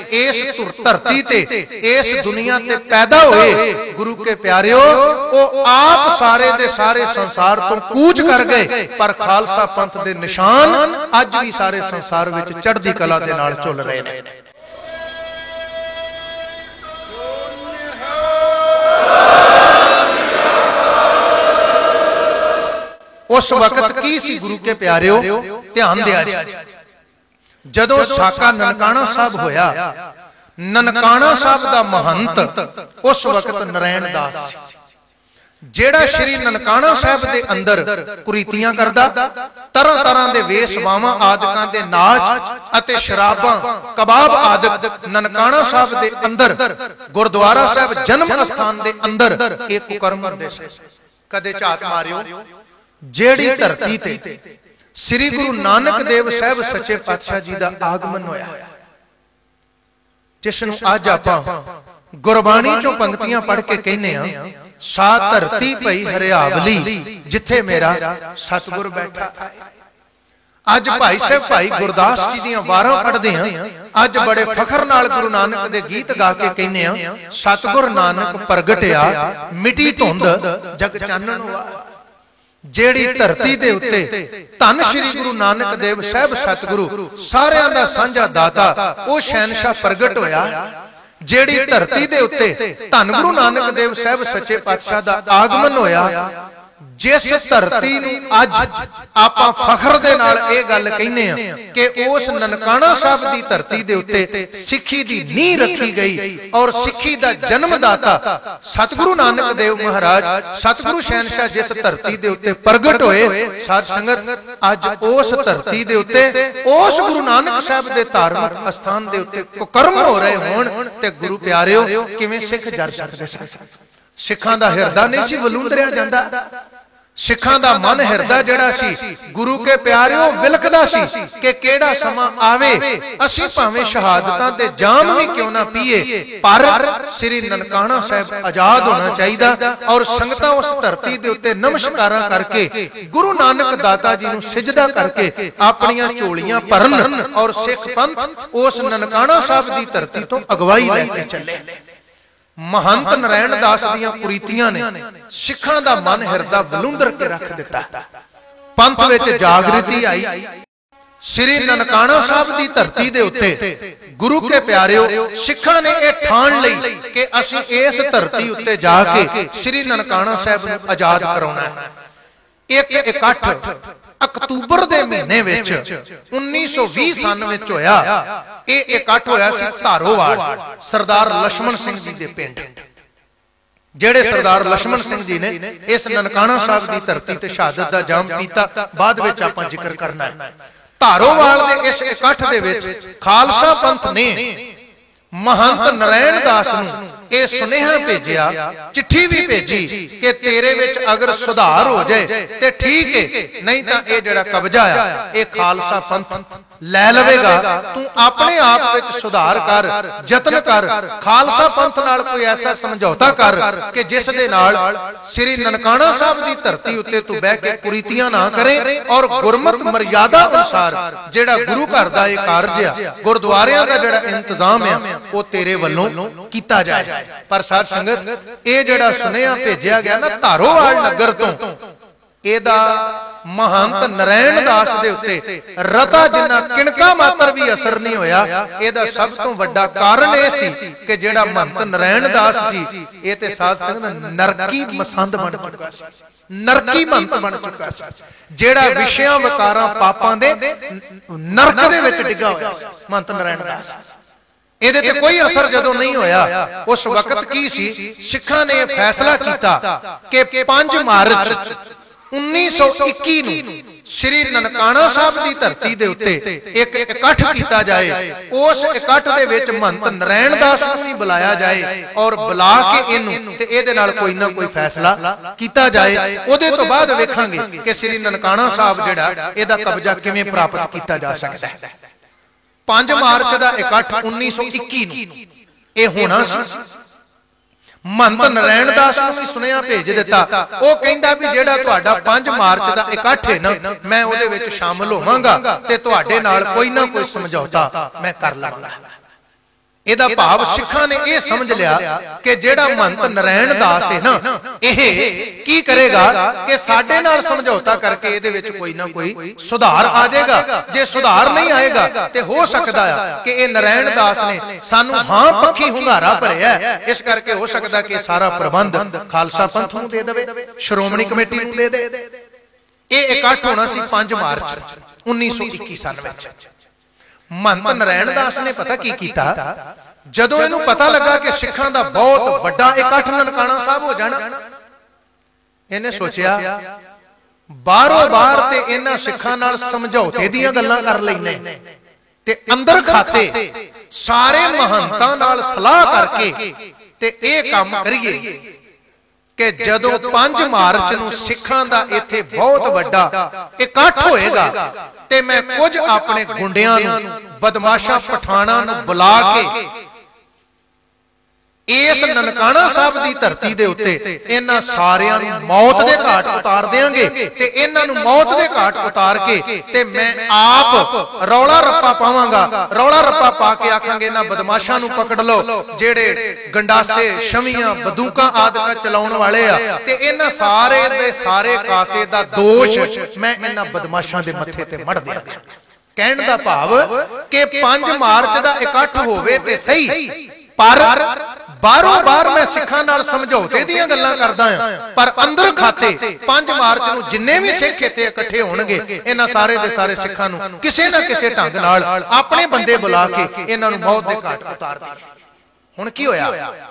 S1: इस धरती ते इस दुनिया ते पैदा होए, गुरु के प्यारिओ वो आप सारे दे सारे संसार तो कूच कर गए, पर खालसा पंथ दे निशान अज भी सारे संसार विच चढ़दी कला दे नाल झुल रहे हैं। उस वक्त की सी गुरु के प्यारिओ, ध्यान दिया जी। जदों साका ननकाणा साहब होया, ननकाणा साहब दा महंत उस वक्त नारायण दास सी, जेड़ा श्री ननकाणा साहब दे अंदर कुरीतियां करदा, तरह तरह दे वेशवावां आदकां दे नाच अते शराबां कबाब आदक ननकाणा साहब दे अंदर गुरुद्वारा साहब जन्म स्थान दे अंदर एक कुकर्म करदे सी। कदे झात मारियो, जेड़ी धरती ते श्री गुरु नानक देव साहब सच्चे पातशाह जी दा आगमन होया, जिस नूं अज आपां गुरबाणी चों पंक्तियां पढ़ के कहने आ, सा धरती पई हरियावली जिथे मेरा सतगुर बैठा। अज भाई साहब भाई गुरदास जी दीयां वारां पढ़दे हां, अज बड़े फखर नाल गुरु नानक दे गीत गा के कहने आ, सतगुर नानक प्रगटिया मिटी धुंध जग चानण होआ। जेड़ी धरती दे उत्ते धन श्री गुरु नानक देव साहब सतगुरु सारियां दा सांझा दाता ओ शहनशाह प्रगट होया। जेड़ी धरती दे उत्ते धन गुरु नानक देव साहब सच्चे पातशाह दा आगमन होया, जिस धरती नूं अज आपां फखर दे नाल इह गल कहने आ कि उस ननकाणा साहब दी धरती दे उत्ते सिੱਖੀ दी नींह रखी गई और सिੱਖੀ दा जन्मदाता सतगुरु नानक देव महाराज सतगुरु शहनशाह जिस धरती दे उत्ते प्रगट होए, साध संगत अज उस धरती दे उत्ते उस गुरु नानक साहब दे धार्मिक स्थान दे उत्ते कुकर्म हो रहे होण ते गुरु प्यारिओ किवें सिੱਖ जर सकदे सन। सिੱਖਾਂ दा हिरदा नहीं सी वलूंदरिया जांदा, सिੱਖਾਂ दा मन हिरदा जिहड़ा सी गुरु के प्यारिओ विलकदा सी कि किहड़ा समां आवे असीं भावें शहादतां दे जाम भी क्यों ना पीए, पर श्री ननकाणा साहब आजाद होना चाहिदा और संगतां उस धरती दे उत्ते नमस्कारां करके गुरु नानक दाता जी नूं सिजदा करके अपणियां झोलियां भरन और सिख पंथ उस ननकाणा साहब दी धरती तो अगवाई लैके चले। महंत नारायण दास दीआं कुरीतियां ने सिखां दा मन हिरदा बलुंदर के रख दिता। पंथ विच जागृति आई। श्री ननकाना साहब की धरती दे उत्ते गुरु के प्यारिओ सिखां ने यह ठान लई कि असीं इस धरती उत्ते जाके श्री ननकाना साहब नूं आजाद कराउणा है। एक इकट्ठ अक्तूबर दे महीने विच 1920 सन विच होया। ये इकट्ठ होया सी धारोवाल सरदार लक्ष्मण सिंह जी दे पिंड। जेड़े सरदार लक्ष्मण सिंह जी ने इस ननकाना साहब की धरती ते शहादत दा जाम पीता, बाद विच आपां जिक्र करना है। धारोवाल दे इस इकट्ठ दे विच खालसा पंथ ने महंत नारायण दास नूं ये सुनेहा भेजिया, चिट्ठी भी भेजी कि तेरे विच अगर सुधार हो जाए ते ठीक है, नहीं तां ये जिहड़ा कब्जा आ ये खालसा पंथ लै लवेगा। तू अपने आप विच सुधार कर, जतन कर, खालसा पंथ नाल कोई ऐसा समझौता कर कि जिस दे नाल श्री ननकाना साहब की धरती उत्ते तू बह के कुरीतियां ना करे और गुरमत मर्यादा अनुसार जिहड़ा गुरु घर दा इह कारज आ, गुरुद्वारियां दा जिहड़ा इंतजाम आ, वो तेरे वल्लों कीता जाए। पर साध संगत ये जिहड़ा सुनेहा भेजिया गया ना धारोवाल नगर तो, एदा महंत नारायण दास दे उत्ते रता जिन्ना किणका मात्र भी असर नहीं होया। एदा सब तो वड्डा कारण यह सी कि जिहड़ा महंत नारायण दास सी ये ते साध संगत नरकी मसंद बन चुका सी, नरकी महंत बन चुका सी, जिहड़ा विषयां विकारां पापां दे नरक दे विच डिग्गा होया महंत नारायण दास। ਇਹਦੇ ਤੇ ਕੋਈ असर जदों नहीं होया, उस वक्त की सी सिखां ने फैसला किया कि 5 मार्च 1921 नूं श्री ननकाना साहब की धरती दे उत्ते एक इकट्ठ किया जाए। उस इकट्ठ दे विच महंत नारायण दास नूं भी बुलाया जाए और बुला के इहनूं ते इहदे नाल कोई ना कोई फैसला किया जाए। उहदे तो बाद वेखांगे कि श्री ननकाना साहब जिहड़ा इहदा कब्जा किवें प्राप्त किया जा सकदा है। 5 मार्च का इकट्ठ 1921 यह होना सी। महंत नारायण दास नूं भी सुनेहा भेज दिता। वो कहंदा भी जिहड़ा तुहाडा 5 मार्च का इकट्ठ है ना, मैं उहदे विच शामिल होवांगा ते तुहाडे नाल कोई ना कोई समझौता मैं कर लांगा। ਇਹਦਾ ਭਾਵ ਸਿੱਖਾਂ ਨੇ ਇਹ ਸਮਝ ਲਿਆ ਕਿ ਜਿਹੜਾ महंत नारायण दास है ना, ਇਹ ਕੀ ਕਰੇਗਾ ਕਿ ਸਾਡੇ ਨਾਲ ਸਮਝੌਤਾ ਕਰਕੇ ਇਹਦੇ ਵਿੱਚ ਕੋਈ ਨਾ ਕੋਈ ਸੁਧਾਰ ਆ ਜਾਏਗਾ। ਜੇ ਸੁਧਾਰ ਨਹੀਂ ਆਏਗਾ ਤੇ ਹੋ ਸਕਦਾ ਹੈ ਕਿ ਇਹ ਨਾਰਾयण दास ਨੇ ਸਾਨੂੰ ਹਾਂ ਪੱਖੀ ਹੁੰਗਾਰਾ ਭਰਿਆ, ਇਸ ਕਰਕੇ ਹੋ ਸਕਦਾ ਕਿ ਸਾਰਾ ਪ੍ਰਬੰਧ ਖਾਲਸਾ ਪੰਥ ਨੂੰ ਦੇ ਦੇਵੇ, ਸ਼੍ਰੋਮਣੀ ਕਮੇਟੀ ਨੂੰ ਦੇ ਦੇ। ਇਹ ਇਕੱਠ ਹੋਣਾ ਸੀ 5 ਮਾਰਚ 1921 ਸਨ ਵਿੱਚ। महंत नारायण दास ने पता की कीता, जदों इहनूं पता लगा कि सिखां दा बहुत वड्डा इकट्ठ ननकाना साहब हो जाना, इहने सोचिया बाहरों बाहर ते इन्हां सिखां नाल समझौते दीयां गल्लां कर लैने ते अंदर खाते सारे महंतां नाल सलाह करके ते इह काम करिए कि जदों 5 मार्च नूं सिखां दा इत्थे बहुत वड्डा इकट्ठ होएगा ते मैं कुछ अपने गुंडियां नूं, बदमाशा पठाणा नूं बुला के इस ननकाना साहब की धरती दे उत्ते इन्हां सारियां नूं मौत दे घाट उतार देंगे ते इन्हां नूं मौत दे घाट उतार के ते मैं आप रौला रप्पा पावांगा। रौला रप्पा पा के आखांगे इन्हां बदमाशां नूं पकड़ लो जेड़े गंडासे, शमीआं, बंदूकां आदि चलाउण वाले आ, ते इन्हां सारे दे सारे कासे दा दोष मैं इन्हां बदमाशां दे मत्थे ते मढ़ दिआंगा। कहण दा भाव कि 5 मार्च दा इकट्ठ होवे ते सही, पर बारों बार मैं सिखां नाल समझौते दीयां गल्लां करदा हां, पर अंदर खाते 5 मार्च नूं जिन्ने भी सिख इत्थे इकट्ठे होणगे इन्हां सारे दे सारे सिखां नूं किसे ना किसे ढंग नाल अपने बंदे बुला के इन्हां नूं मौत दे घाट उतार दे। हुण की होया,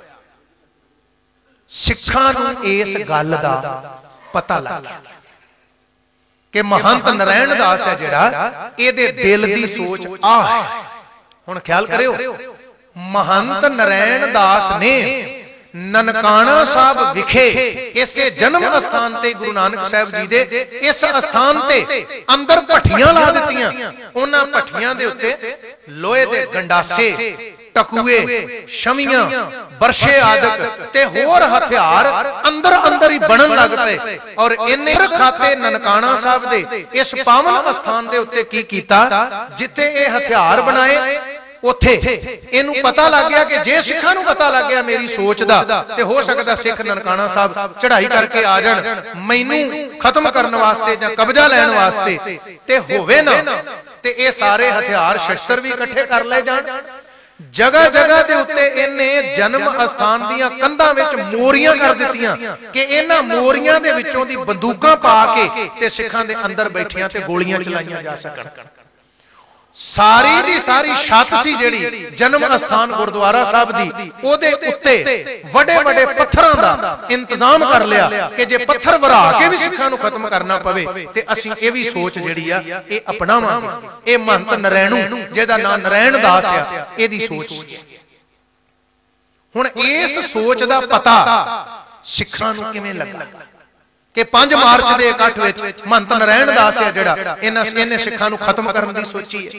S1: सिखां नूं इस गल दा पता लग गया कि महंत नारायण दास है जिहड़ा इहदे दिल दी सोच आ है। हुण ख्याल करियो, महंत नारायण दास ने ननकाना साहब विखे इसे जन्म स्थान ते गुरु नानक साहब जी दे इस स्थान ते अंदर भट्ठियां ला दित्तियां। उन्हां भट्ठियां दे उत्ते लोहे दे गंडासे, टकुए, शमीआं, बरछे आदि ते होर हथियार अंदर अंदर ही बनन लग पे। और इन्ने खाते ननकाना साहब दे इस पावन स्थान दे उत्ते की कीता, जिथे ये हथियार बनाए ਉੱਥੇ ਇਹਨੂੰ ਪਤਾ ਲੱਗ ਗਿਆ ਕਿ ਜੇ ਸਿੱਖਾਂ ਨੂੰ ਪਤਾ ਲੱਗ ਗਿਆ ਮੇਰੀ ਸੋਚ ਦਾ, ਤੇ ਹੋ ਸਕਦਾ ਸਿੱਖ ਨਨਕਾਣਾ ਸਾਹਿਬ ਚੜ੍ਹਾਈ ਕਰਕੇ ਆ ਜਾਣ ਮੈਨੂੰ ਖਤਮ ਕਰਨ ਵਾਸਤੇ ਜਾਂ ਕਬਜ਼ਾ ਲੈਣ ਵਾਸਤੇ, ਤੇ ਹੋਵੇ ਨਾ ਤੇ ਇਹ ਸਾਰੇ ਹਥਿਆਰ ਸ਼ਸਤਰ ਵੀ ਇਕੱਠੇ ਕਰ ਲਏ ਜਾਣ। ਜਗ੍ਹਾ ਜਗ੍ਹਾ ਦੇ ਉੱਤੇ ਇਹਨੇ ਜਨਮ ਅਸਥਾਨ ਦੀਆਂ ਕੰਧਾਂ ਵਿੱਚ ਮੋਰੀਆਂ ਕਰ ਦਿੱਤੀਆਂ ਕਿ ਇਹਨਾਂ ਮੋਰੀਆਂ ਦੇ ਵਿੱਚੋਂ ਦੀ ਬੰਦੂਕਾਂ ਪਾ ਕੇ ਤੇ ਸਿੱਖਾਂ ਦੇ ਅੰਦਰ ਬੈਠੀਆਂ ਤੇ ਗੋਲੀਆਂ ਚਲਾਈਆਂ ਜਾ ਸਕਣ। ਸਾਰੀ ਦੀ ਸਾਰੀ ਛੱਤ ਸੀ ਜਿਹੜੀ ਜਨਮ ਅਸਥਾਨ ਗੁਰਦੁਆਰਾ ਸਾਹਿਬ ਦੀ, ਉਹਦੇ ਉੱਤੇ ਵੱਡੇ ਵੱਡੇ ਪੱਥਰਾਂ ਦਾ ਇੰਤਜ਼ਾਮ ਕਰ ਲਿਆ ਕਿ ਜੇ ਪੱਥਰ ਵਰਾ ਕੇ ਵੀ ਸਿੱਖਾਂ ਨੂੰ ਖਤਮ ਕਰਨਾ ਪਵੇ ਤੇ ਅਸੀਂ ਇਹ ਵੀ ਸੋਚ ਜਿਹੜੀ ਆ ਇਹ ਅਪਣਾਵਾਂਗੇ। ਇਹ ਮਹੰਤ ਨਰੈਣੂ ਜਿਹਦਾ ਨਾਮ ਨਰੈਣ ਦਾਸ ਆ, ਇਹਦੀ ਸੋਚ ਸੀ। ਹੁਣ ਇਸ ਸੋਚ ਦਾ ਪਤਾ ਸਿੱਖਾਂ ਨੂੰ ਕਿਵੇਂ ਲੱਗਾ ਕਿ 5 ਮਾਰਚ ਦੇ ਇਕੱਠ ਵਿੱਚ ਮਹੰਤ ਨਰੈਣ ਦਾਸ ਹੈ ਜਿਹੜਾ ਇਹਨੇ ਸਿੱਖਾਂ ਨੂੰ ਖਤਮ ਕਰਨ ਦੀ ਸੋਚੀ ਹੈ।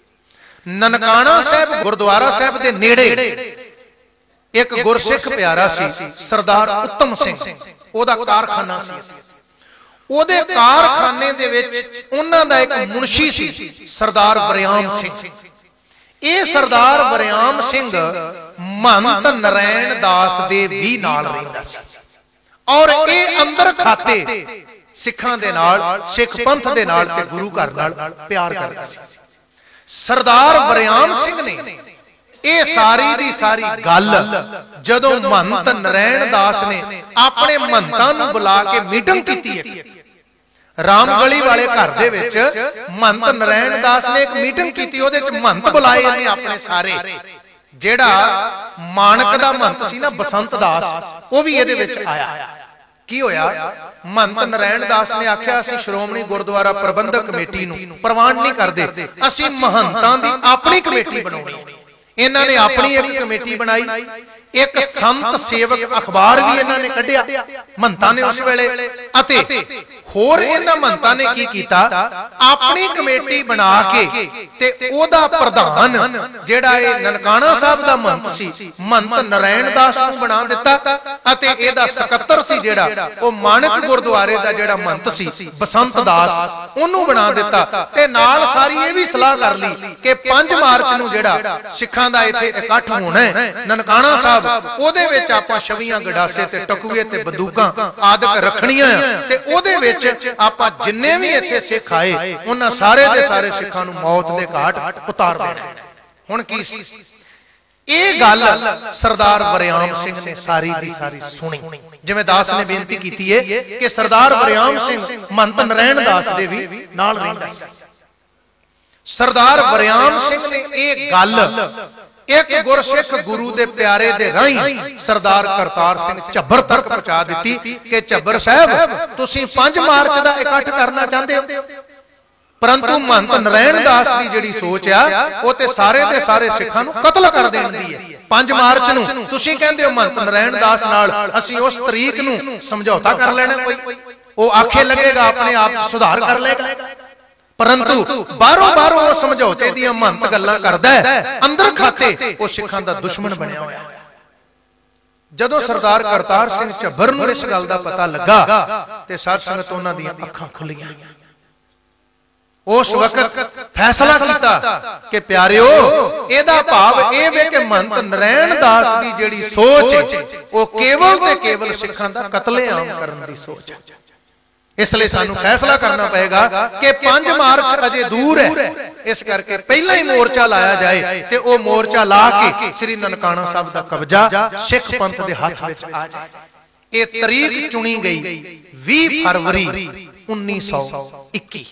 S1: ਨਨਕਾਣਾ ਸਾਹਿਬ ਗੁਰਦੁਆਰਾ ਸਾਹਿਬ ਦੇ ਨੇੜੇ ਇੱਕ ਗੁਰਸਿੱਖ ਪਿਆਰਾ ਸੀ ਸਰਦਾਰ ਉੱਤਮ ਸਿੰਘ, ਉਹਦਾ ਕਾਰਖਾਨਾ ਸੀ। ਉਹਦੇ ਕਾਰਖਾਨੇ ਦੇ ਵਿੱਚ ਉਹਨਾਂ ਦਾ ਇੱਕ ਮੁਨਸ਼ੀ ਸੀ ਸਰਦਾਰ ਵਰਿਆਮ ਸਿੰਘ। ਇਹ ਸਰਦਾਰ ਵਰਿਆਮ ਸਿੰਘ ਮਹੰਤ ਨਰੈਣ ਦਾਸ ਦੇ ਵੀ ਨਾਲ ਰਹਿੰਦਾ ਸੀ ਔਰ ਇਹ ਅੰਦਰ ਖਾਤੇ ਸਿੱਖਾਂ ਦੇ ਨਾਲ, ਸਿੱਖ ਪੰਥ ਦੇ ਨਾਲ ਤੇ ਗੁਰੂ ਘਰ ਨਾਲ ਪਿਆਰ ਕਰਦਾ ਸੀ। ਸਰਦਾਰ ਵਰਿਆਮ ਸਿੰਘ ਨੇ ਇਹ ਸਾਰੀ ਦੀ ਸਾਰੀ ਗੱਲ ਜਦੋਂ ਮਹੰਤ ਨਰੈਣ ਦਾਸ ਨੇ ਆਪਣੇ ਮਹੰਤਾਂ ਨੂੰ ਬੁਲਾ ਕੇ ਮੀਟਿੰਗ ਕੀਤੀ ਹੈ, ਰਾਮਗਲੀ ਵਾਲੇ ਘਰ ਦੇ ਵਿੱਚ ਮਹੰਤ ਨਰੈਣ ਦਾਸ ਨੇ ਇੱਕ ਮੀਟਿੰਗ ਕੀਤੀ, ਉਹਦੇ ਵਿੱਚ ਮਹੰਤ ਬੁਲਾਏ ਨੇ ਆਪਣੇ ਸਾਰੇ। ਜਿਹੜਾ ਮਾਨਕ ਦਾ ਮਹੰਤ ਸੀ ਨਾ ਬਸੰਤ ਦਾਸ, ਉਹ ਵੀ ਇਹਦੇ ਵਿੱਚ ਆਇਆ। ਕੀ ਹੋਇਆ? ਮਹੰਤ ਨਰੈਣ ਦਾਸ ਨੇ ਆਖਿਆ ਅਸੀਂ ਸ਼੍ਰੋਮਣੀ ਗੁਰਦੁਆਰਾ ਪ੍ਰਬੰਧਕ ਕਮੇਟੀ ਨੂੰ ਪ੍ਰਵਾਨ ਨਹੀਂ ਕਰਦੇ, ਅਸੀਂ ਮਹੰਤਾਂ ਦੀ ਆਪਣੀ ਕਮੇਟੀ ਬਣਾਉਣੀ। ਇਹਨਾਂ ਨੇ ਆਪਣੀ ਇੱਕ ਕਮੇਟੀ ਬਣਾਈ। ਇੱਕ ਸੰਤ ਸੇਵਕ ਅਖਬਾਰ ਵੀ ਇਹਨਾਂ ਨੇ ਕੱਢਿਆ ਮਹੰਤਾਂ ਨੇ ਉਸ ਵੇਲੇ। ਅਤੇ ਹੋਰ ਇਹਨਾਂ ਮਹੰਤਾਂ ਨੇ ਕੀ ਕੀਤਾ, ਆਪਣੀ ਕਮੇਟੀ ਬਣਾ ਕੇ ਤੇ ਉਹਦਾ ਪ੍ਰਧਾਨ ਜਿਹੜਾ ਇਹ ਨਨਕਾਣਾ ਸਾਹਿਬ ਦਾ ਮਹੰਤ ਸੀ ਮਹੰਤ ਨਰੈਣ ਦਾਸ ਨੂੰ ਬਣਾ ਦਿੱਤਾ। ਅਤੇ ਇਹਦਾ ਸਕੱਤਰ ਸੀ ਜਿਹੜਾ ਉਹ ਮਾਨਕ ਗੁਰਦੁਆਰੇ ਦਾ ਜਿਹੜਾ ਮਹੰਤ ਸੀ ਬਸੰਤ ਦਾਸ, ਉਹਨੂੰ ਬਣਾ ਦਿੱਤਾ। ਤੇ ਨਾਲ ਸਾਰੀ ਇਹ ਵੀ ਸਲਾਹ ਕਰ ਲਈ ਕਿ 5 ਮਾਰਚ ਨੂੰ ਜਿਹੜਾ ਸਿੱਖਾਂ ਦਾ ਇੱਥੇ ਇਕੱਠ ਹੋਣਾ ਹੈ ਨਨਕਾਣਾ ਸਾਹਿਬ, ਉਹਦੇ ਵਿੱਚ ਆਪਾਂ ਛਵੀਆਂ ਗਡਾਸੇ ਤੇ ਟਕੂਏ ਤੇ ਬੰਦੂਕਾਂ ਆਦਿਕ ਰੱਖਣੀਆਂ ਤੇ ਉਹਦੇ ਵਿੱਚ ਆਪਾਂ ਜਿੰਨੇ ਵੀ ਇੱਥੇ ਸਿੱਖ ਆਏ ਉਹਨਾਂ ਸਾਰੇ ਦੇ ਸਾਰੇ ਸਿੱਖਾਂ ਨੂੰ ਮੌਤ ਦੇ ਘਾਟ ਉਤਾਰ ਦੇਣਾ। ਹੁਣ ਕੀ ਸੀ ਇਹ ਗੱਲ ਸਰਦਾਰ ਵਰਿਆਮ ਸਿੰਘ ਨੇ ਸਾਰੀ ਦੀ ਸਾਰੀ ਸੁਣੀ। ਜਿਵੇਂ ਦਾਸ ਨੇ ਬੇਨਤੀ ਕੀਤੀ ਹੈ ਕਿ ਸਰਦਾਰ ਵਰਿਆਮ ਸਿੰਘ ਮਹੰਤ ਨਰੈਣ ਦਾਸ ਦੇ ਵੀ ਨਾਲ ਰਹਿੰਦਾ ਸੀ। ਸਰਦਾਰ ਵਰਿਆਮ ਸਿੰਘ ਨੇ ਇਹ ਗੱਲ ਇੱਕ ਗੁਰਸਿੱਖ ਗੁਰੂ ਦੇ ਪਿਆਰੇ ਦੇ ਰਾਹੀਂ ਸਰਦਾਰ ਕਰਤਾਰ ਸਿੰਘ ਝੱਬਰ ਤੱਕ ਪਹੁੰਚਾ ਦਿੱਤੀ ਕਿ ਝੱਬਰ ਸਾਹਿਬ ਤੁਸੀਂ 5 ਮਾਰਚ ਦਾ ਇਕੱਠ ਕਰਨਾ ਚਾਹੁੰਦੇ ਹੋ, ਪਰੰਤੂ ਮਹੰਤ ਨਰੈਣ ਦਾਸ ਦੀ ਜਿਹੜੀ ਸੋਚ ਆ ਉਹ ਤੇ ਸਾਰੇ ਦੇ ਸਾਰੇ ਸਿੱਖਾਂ ਨੂੰ ਕਤਲ ਕਰ ਦੇਣ ਦੀ ਹੈ। 5 ਮਾਰਚ ਨੂੰ ਤੁਸੀਂ ਕਹਿੰਦੇ ਹੋ ਮਹੰਤ ਨਰੈਣ ਦਾਸ ਨਾਲ ਅਸੀਂ ਉਸ ਤਰੀਕ ਨੂੰ ਸਮਝੌਤਾ ਕਰ ਲੈਣਾ, ਕੋਈ ਉਹ ਆਖੇ ਲੱਗੇਗਾ ਆਪਣੇ ਆਪ ਸੁਧਾਰ ਕਰ ਲਏਗਾ। ਪਰੰਤੂ ਬਾਹਰੋਂ ਉਹ ਸਮਝੌਤੇ ਦੀਆਂ ਮਹੰਤ ਗੱਲਾਂ ਕਰਦਾ ਹੈ, ਅੰਦਰ ਖਾਤੇ ਉਹ ਸਿੱਖਾਂ ਦਾ ਦੁਸ਼ਮਣ ਬਣਿਆ ਹੋਇਆ। ਜਦੋਂ ਸਰਦਾਰ ਕਰਤਾਰ ਸਿੰਘ ਝੱਬਰ ਨੂੰ ਇਸ ਗੱਲ ਦਾ ਪਤਾ ਲੱਗਾ ਤੇ ਸਾਧ ਸੰਗਤ ਉਹਨਾਂ ਦੀਆਂ ਅੱਖਾਂ ਖੁੱਲੀਆਂ। ਉਸ ਵਕਤ ਫੈਸਲਾ ਕੀਤਾ ਕਿ ਪਿਆਰਿਓ ਇਹਦਾ ਭਾਵ ਇਹ ਵੇ ਕਿ ਮਹੰਤ ਨਰੈਣ ਦਾਸ ਦੀ ਜਿਹੜੀ ਸੋਚ ਹੈ ਉਹ ਕੇਵਲ ਤੇ ਕੇਵਲ ਸਿੱਖਾਂ ਦਾ ਕਤਲੇਆਮ ਕਰਨ ਦੀ ਸੋਚ ਹੈ। ਇਸ ਲਈ ਸਾਨੂੰ ਫੈਸਲਾ ਕਰਨਾ ਪਏਗਾ ਕਿ 5 ਮਾਰਚ ਅਜੇ ਦੂਰ ਹੈ, ਇਸ ਕਰਕੇ ਪਹਿਲਾਂ ਹੀ ਮੋਰਚਾ ਲਾਇਆ ਜਾਏ ਤੇ ਉਹ ਮੋਰਚਾ ਲਾ ਕੇ ਸ੍ਰੀ ਨਨਕਾਣਾ ਸਾਹਿਬ ਦਾ ਕਬਜ਼ਾ ਸਿੱਖ ਪੰਥ ਦੇ ਹੱਥ ਵਿੱਚ ਆ ਜਾਏ। ਇਹ ਤਰੀਕ ਚੁਣੀ ਗਈ 20 ਫਰਵਰੀ 1921।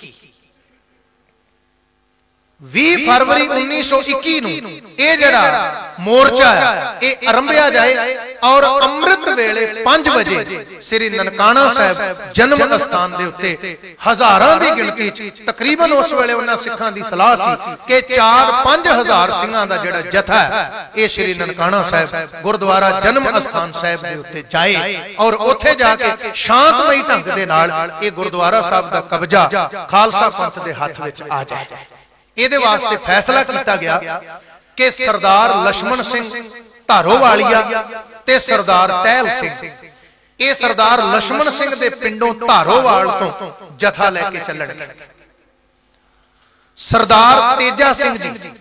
S1: 20 ਫਰਵਰੀ 1921 ਨੂੰ ਇਹ ਜਿਹੜਾ ਮੋਰਚਾ ਹੈ ਇਹ ਆਰੰਭਿਆ ਜਾਏ ਔਰ ਅੰਮ੍ਰਿਤ ਵੇਲੇ 5 ਵਜੇ ਸ੍ਰੀ ਨਨਕਾਣਾ ਸਾਹਿਬ ਜਨਮ ਅਸਥਾਨ ਦੇ ਉੱਤੇ ਹਜ਼ਾਰਾਂ ਦੀ ਗਿਣਤੀ ਚ ਤਕਰੀਬਨ ਉਸ ਵੇਲੇ ਉਹਨਾਂ ਸਿੱਖਾਂ ਦੀ ਸਲਾਹ ਸੀ ਕਿ 4-5 ਹਜ਼ਾਰ ਸਿੰਘਾਂ ਦਾ ਜਿਹੜਾ ਜਥਾ ਹੈ ਇਹ ਸ੍ਰੀ ਨਨਕਾਣਾ ਸਾਹਿਬ ਗੁਰਦੁਆਰਾ ਜਨਮ ਅਸਥਾਨ ਸਾਹਿਬ ਦੇ ਉੱਤੇ ਜਾਏ ਔਰ ਉੱਥੇ ਜਾ ਕੇ ਸ਼ਾਂਤਮਈ ਢੰਗ ਦੇ ਨਾਲ ਇਹ ਗੁਰਦੁਆਰਾ ਸਾਹਿਬ ਦਾ ਕਬਜ਼ਾ ਖਾਲਸਾ ਪੰਥ ਦੇ ਹੱਥ ਵਿੱਚ ਆ ਜਾਏ। ਇਹਦੇ ਵਾਸਤੇ ਫੈਸਲਾ ਕੀਤਾ ਗਿਆ ਕਿ ਸਰਦਾਰ ਲਛਮਣ ਸਿੰਘ ਧਾਰੋਵਾਲੀਆ ਤੇ ਸਰਦਾਰ ਟਹਿਲ ਸਿੰਘ, ਇਹ ਸਰਦਾਰ ਲਛਮਣ ਸਿੰਘ ਦੇ ਪਿੰਡੋਂ ਧਾਰੋਵਾਲ ਤੋਂ ਜਥਾ ਲੈ ਕੇ ਚੱਲਣਗੇ। ਸਰਦਾਰ ਤੇਜਾ ਸਿੰਘ ਜੀ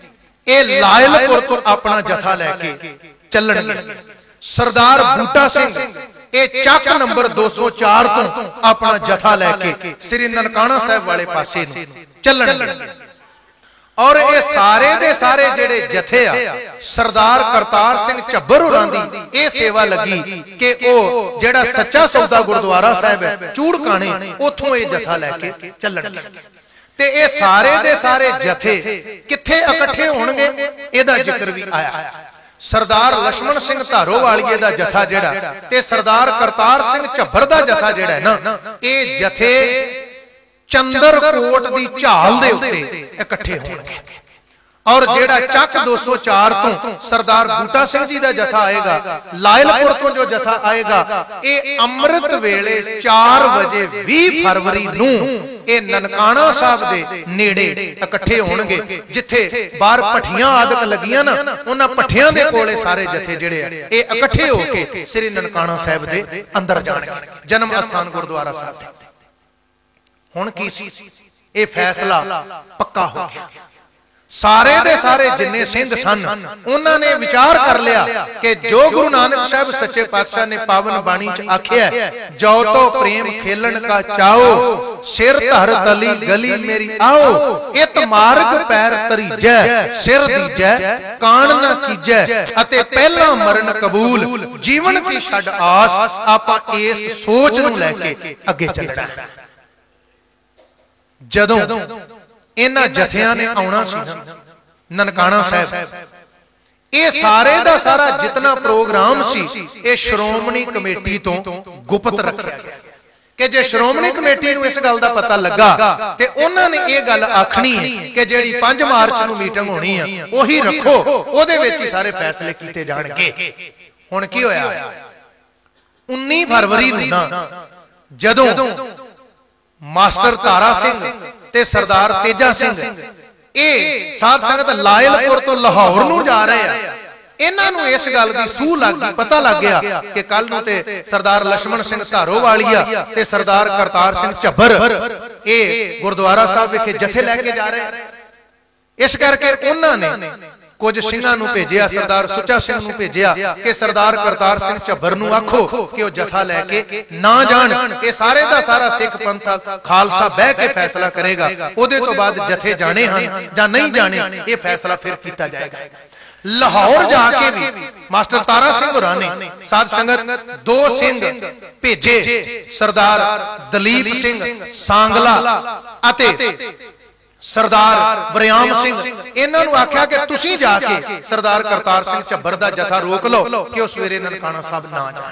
S1: ਇਹ ਲਾਇਲਪੁਰ ਤੋਂ ਆਪਣਾ ਜਥਾ ਲੈ ਕੇ ਚੱਲਣਗੇ। ਸਰਦਾਰ ਬੂਟਾ ਸਿੰਘ ਇਹ ਚੱਕ ਨੰਬਰ 204 ਤੋਂ ਆਪਣਾ ਜਥਾ ਲੈ ਕੇ ਸ੍ਰੀ ਨਨਕਾਣਾ ਸਾਹਿਬ ਵਾਲੇ ਪਾਸੇ ਨੂੰ ਚੱਲਣਗੇ। ਔਰ ਇਹ ਸਾਰੇ ਦੇ ਸਾਰੇ ਜਿਹੜੇ ਜਥੇ ਆ ਸਰਦਾਰ ਕਰਤਾਰ ਸਿੰਘ ਝੱਬਰ ਹੋਰਾਂ ਦੀ ਇਹ ਸੇਵਾ ਲੱਗੀ ਕਿ ਉਹ ਜਿਹੜਾ ਸੱਚਾ ਸੌਦਾ ਗੁਰਦੁਆਰਾ ਸਾਹਿਬ ਹੈ ਚੂੜਕਾਣੇ ਉੱਥੋਂ ਇਹ ਜਥਾ ਲੈ ਕੇ ਚੱਲਣਗੇ। ਤੇ ਇਹ ਸਾਰੇ ਦੇ ਸਾਰੇ ਜਥੇ ਕਿੱਥੇ ਇਕੱਠੇ ਹੋਣਗੇ ਇਹਦਾ ਜ਼ਿਕਰ ਵੀ ਆਇਆ। ਸਰਦਾਰ ਲక్ష్మణ ਸਿੰਘ ਧਾਰੋਵਾਲੀਏ ਦਾ ਜਥਾ ਜਿਹੜਾ ਤੇ ਸਰਦਾਰ ਕਰਤਾਰ ਸਿੰਘ ਝੱਬਰ ਦਾ ਜਥਾ ਜਿਹੜਾ ਨਾ ਇਹ ਜਥੇ ਚੰਦਰਕੋਟ ਦੀ ਝਾਲ ਦੇ ਉੱਤੇ ਇਕੱਠੇ ਹੋਣਗੇ। ਔਰ ਜਿਹੜਾ ਚੱਕ 204 ਤੋਂ ਸਰਦਾਰ ਬੂਟਾ ਸਿੰਘ ਜੀ ਦਾ ਜਥਾ ਆਏਗਾ, ਲਾਇਲਪੁਰ ਤੋਂ ਜੋ ਜਥਾ ਆਏਗਾ, ਇਹ ਅੰਮ੍ਰਿਤ ਵੇਲੇ 4 ਵਜੇ 20 ਫਰਵਰੀ ਨੂੰ ਇਹ ਨਨਕਾਣਾ ਸਾਹਿਬ ਦੇ ਨੇੜੇ ਇਕੱਠੇ ਹੋਣਗੇ। ਜਿੱਥੇ ਬਾਹਰ ਭੱਠੀਆਂ ਆਦਿਕ ਲੱਗੀਆਂ ਨਾ ਉਹਨਾਂ ਭੱਠੀਆਂ ਦੇ ਕੋਲੇ ਸਾਰੇ ਜਥੇ ਜਿਹੜੇ ਆ ਇਹ ਇਕੱਠੇ ਹੋ ਕੇ ਸ੍ਰੀ ਨਨਕਾਣਾ ਸਾਹਿਬ ਦੇ ਅੰਦਰ ਜਾਣਗੇ, ਜਨਮ ਅਸਥਾਨ ਗੁਰਦੁਆਰਾ ਸਾਹਿਬ ਦੇ। ਹੁਣ ਕੀ ਸੀ, ਇਹ ਫੈਸਲਾ ਪੱਕਾ ਹੋ ਗਿਆ। ਸਾਰੇ ਦੇ ਸਾਰੇ ਜਿੰਨੇ ਸਿੰਘ ਸਨ ਉਹਨਾਂ ਨੇ ਵਿਚਾਰ ਕਰ ਲਿਆ ਕਿ ਜੋ ਗੁਰੂ ਨਾਨਕ ਸਾਹਿਬ ਸੱਚੇ ਪਾਤਸ਼ਾਹ ਨੇ ਪਾਵਨ ਬਾਣੀ ਚ ਆਖਿਆ, ਜੋ ਤੋ ਪ੍ਰੇਮ ਖੇਲਣ ਕਾ ਚਾਓ, ਸਿਰ ਧਰ ਤਲੀ ਗਲੀ ਮੇਰੀ ਆਓ, ਇਤ ਮਾਰਗ ਪੈਰ ਤਰੀਜੈ, ਸਿਰ ਦੀਜੈ ਕਾਣ ਨਾ ਕੀਜੈ, ਅਤੇ ਪਹਿਲਾ ਮਰਨ ਕਬੂਲ, ਜੀਵਨ ਕੀ ਛੱਡ ਆਸ। ਆਪਾਂ ਇਸ ਸੋਚ ਨੂੰ ਲੈ ਕੇ ਅੱਗੇ ਚੱਲਣਾ। ਜਦੋਂ ਇਹਨਾਂ ਜਥਿਆਂ ਨੇ ਆਉਣਾ ਸੀ ਨਨਕਾਣਾ ਸਾਹਿਬ, ਇਹ ਸਾਰੇ ਦਾ ਸਾਰਾ ਜਿਤਨਾ ਪ੍ਰੋਗਰਾਮ ਸੀ ਇਹ ਸ਼੍ਰੋਮਣੀ ਕਮੇਟੀ ਤੋਂ ਗੁਪਤ ਰੱਖਿਆ ਗਿਆ ਕਿ ਜੇ ਸ਼੍ਰੋਮਣੀ ਕਮੇਟੀ ਨੂੰ ਇਸ ਗੱਲ ਦਾ ਪਤਾ ਲੱਗਾ ਤੇ ਉਹਨਾਂ ਨੇ ਇਹ ਗੱਲ ਆਖਣੀ ਹੈ ਕਿ ਜਿਹੜੀ 5 ਮਾਰਚ ਨੂੰ ਮੀਟਿੰਗ ਹੋਣੀ ਆ ਉਹੀ ਰੱਖੋ, ਉਹਦੇ ਵਿੱਚ ਹੀ ਸਾਰੇ ਫੈਸਲੇ ਕੀਤੇ ਜਾਣਗੇ। ਹੁਣ ਕੀ ਹੋਇਆ, 19 ਫਰਵਰੀ ਨੂੰ ਨਾ ਜਦੋਂ ਮਾਸਟਰ ਤਾਰਾ ਸਿੰਘ ਤੇ ਸਰਦਾਰ ਤੇਜਾ ਸਿੰਘ ਇਹ ਸਾਧ ਸੰਗਤ ਲਾਇਲਪੁਰ ਤੋਂ ਲਾਹੌਰ ਨੂੰ ਜਾ ਰਹੇ ਆ, ਇਹਨਾਂ ਨੂੰ ਇਸ ਗੱਲ ਦੀ ਸੂਹ ਲੱਗ ਗਈ, ਪਤਾ ਲੱਗ ਗਿਆ ਕਿ ਕੱਲ ਨੂੰ ਤੇ ਸਰਦਾਰ ਲక్ష్మణ ਸਿੰਘ ਧਾਰੋਵਾਲੀਆ ਤੇ ਸਰਦਾਰ ਕਰਤਾਰ ਸਿੰਘ ਝੱਬਰ ਇਹ ਗੁਰਦੁਆਰਾ ਸਾਹਿਬ ਵਿਖੇ ਜਥੇ ਲੈ ਕੇ ਜਾ ਰਹੇ। ਇਸ ਕਰਕੇ ਉਹਨਾਂ ਨੇ ਕੁਝ ਸਿੰਘਾਂ ਨੂੰ ਭੇਜਿਆ, ਸਰਦਾਰ ਸੁੱਚਾ ਸਿੰਘ ਨੂੰ ਭੇਜਿਆ ਕਿ ਸਰਦਾਰ ਕਰਤਾਰ ਸਿੰਘ ਝੱਬਰ ਨੂੰ ਆਖੋ ਕਿ ਉਹ ਜਥਾ ਲੈ ਕੇ ਨਾ ਜਾਣ। ਇਹ ਸਾਰੇ ਦਾ ਸਾਰਾ ਸਿੱਖ ਪੰਥ ਖਾਲਸਾ ਬਹਿ ਕੇ ਫੈਸਲਾ ਕਰੇਗਾ, ਉਹਦੇ ਤੋਂ ਬਾਅਦ ਜਥੇ ਜਾਣੇ ਹਨ ਜਾਂ ਨਹੀਂ ਜਾਣੇ ਇਹ ਫੈਸਲਾ ਫਿਰ ਕੀਤਾ ਜਾਏਗਾ। ਲਾਹੌਰ ਜਾ ਕੇ ਵੀ ਮਾਸਟਰ ਤਾਰਾ ਸਿੰਘ ਹੋਰਾਂ ਨੇ ਸਾਧ ਸੰਗਤ 2 ਸਿੰਘ ਭੇਜੇ, ਸਰਦਾਰ ਦਲੀਪ ਸਿੰਘ ਸਾਂਗਲਾ ਅਤੇ ਸਰਦਾਰ ਵਰਿਆਮ ਸਿੰਘ। ਇਹਨਾਂ ਨੂੰ ਆਖਿਆ ਕਿ ਤੁਸੀਂ ਜਾ ਕੇ ਸਰਦਾਰ ਕਰਤਾਰ ਸਿੰਘ ਝੱਬਰ ਦਾ ਜਥਾ ਰੋਕ ਲਓ ਕਿ ਉਹ ਸਵੇਰੇ ਨਨਕਾਣਾ ਸਾਹਿਬ ਨਾ ਜਾਣ।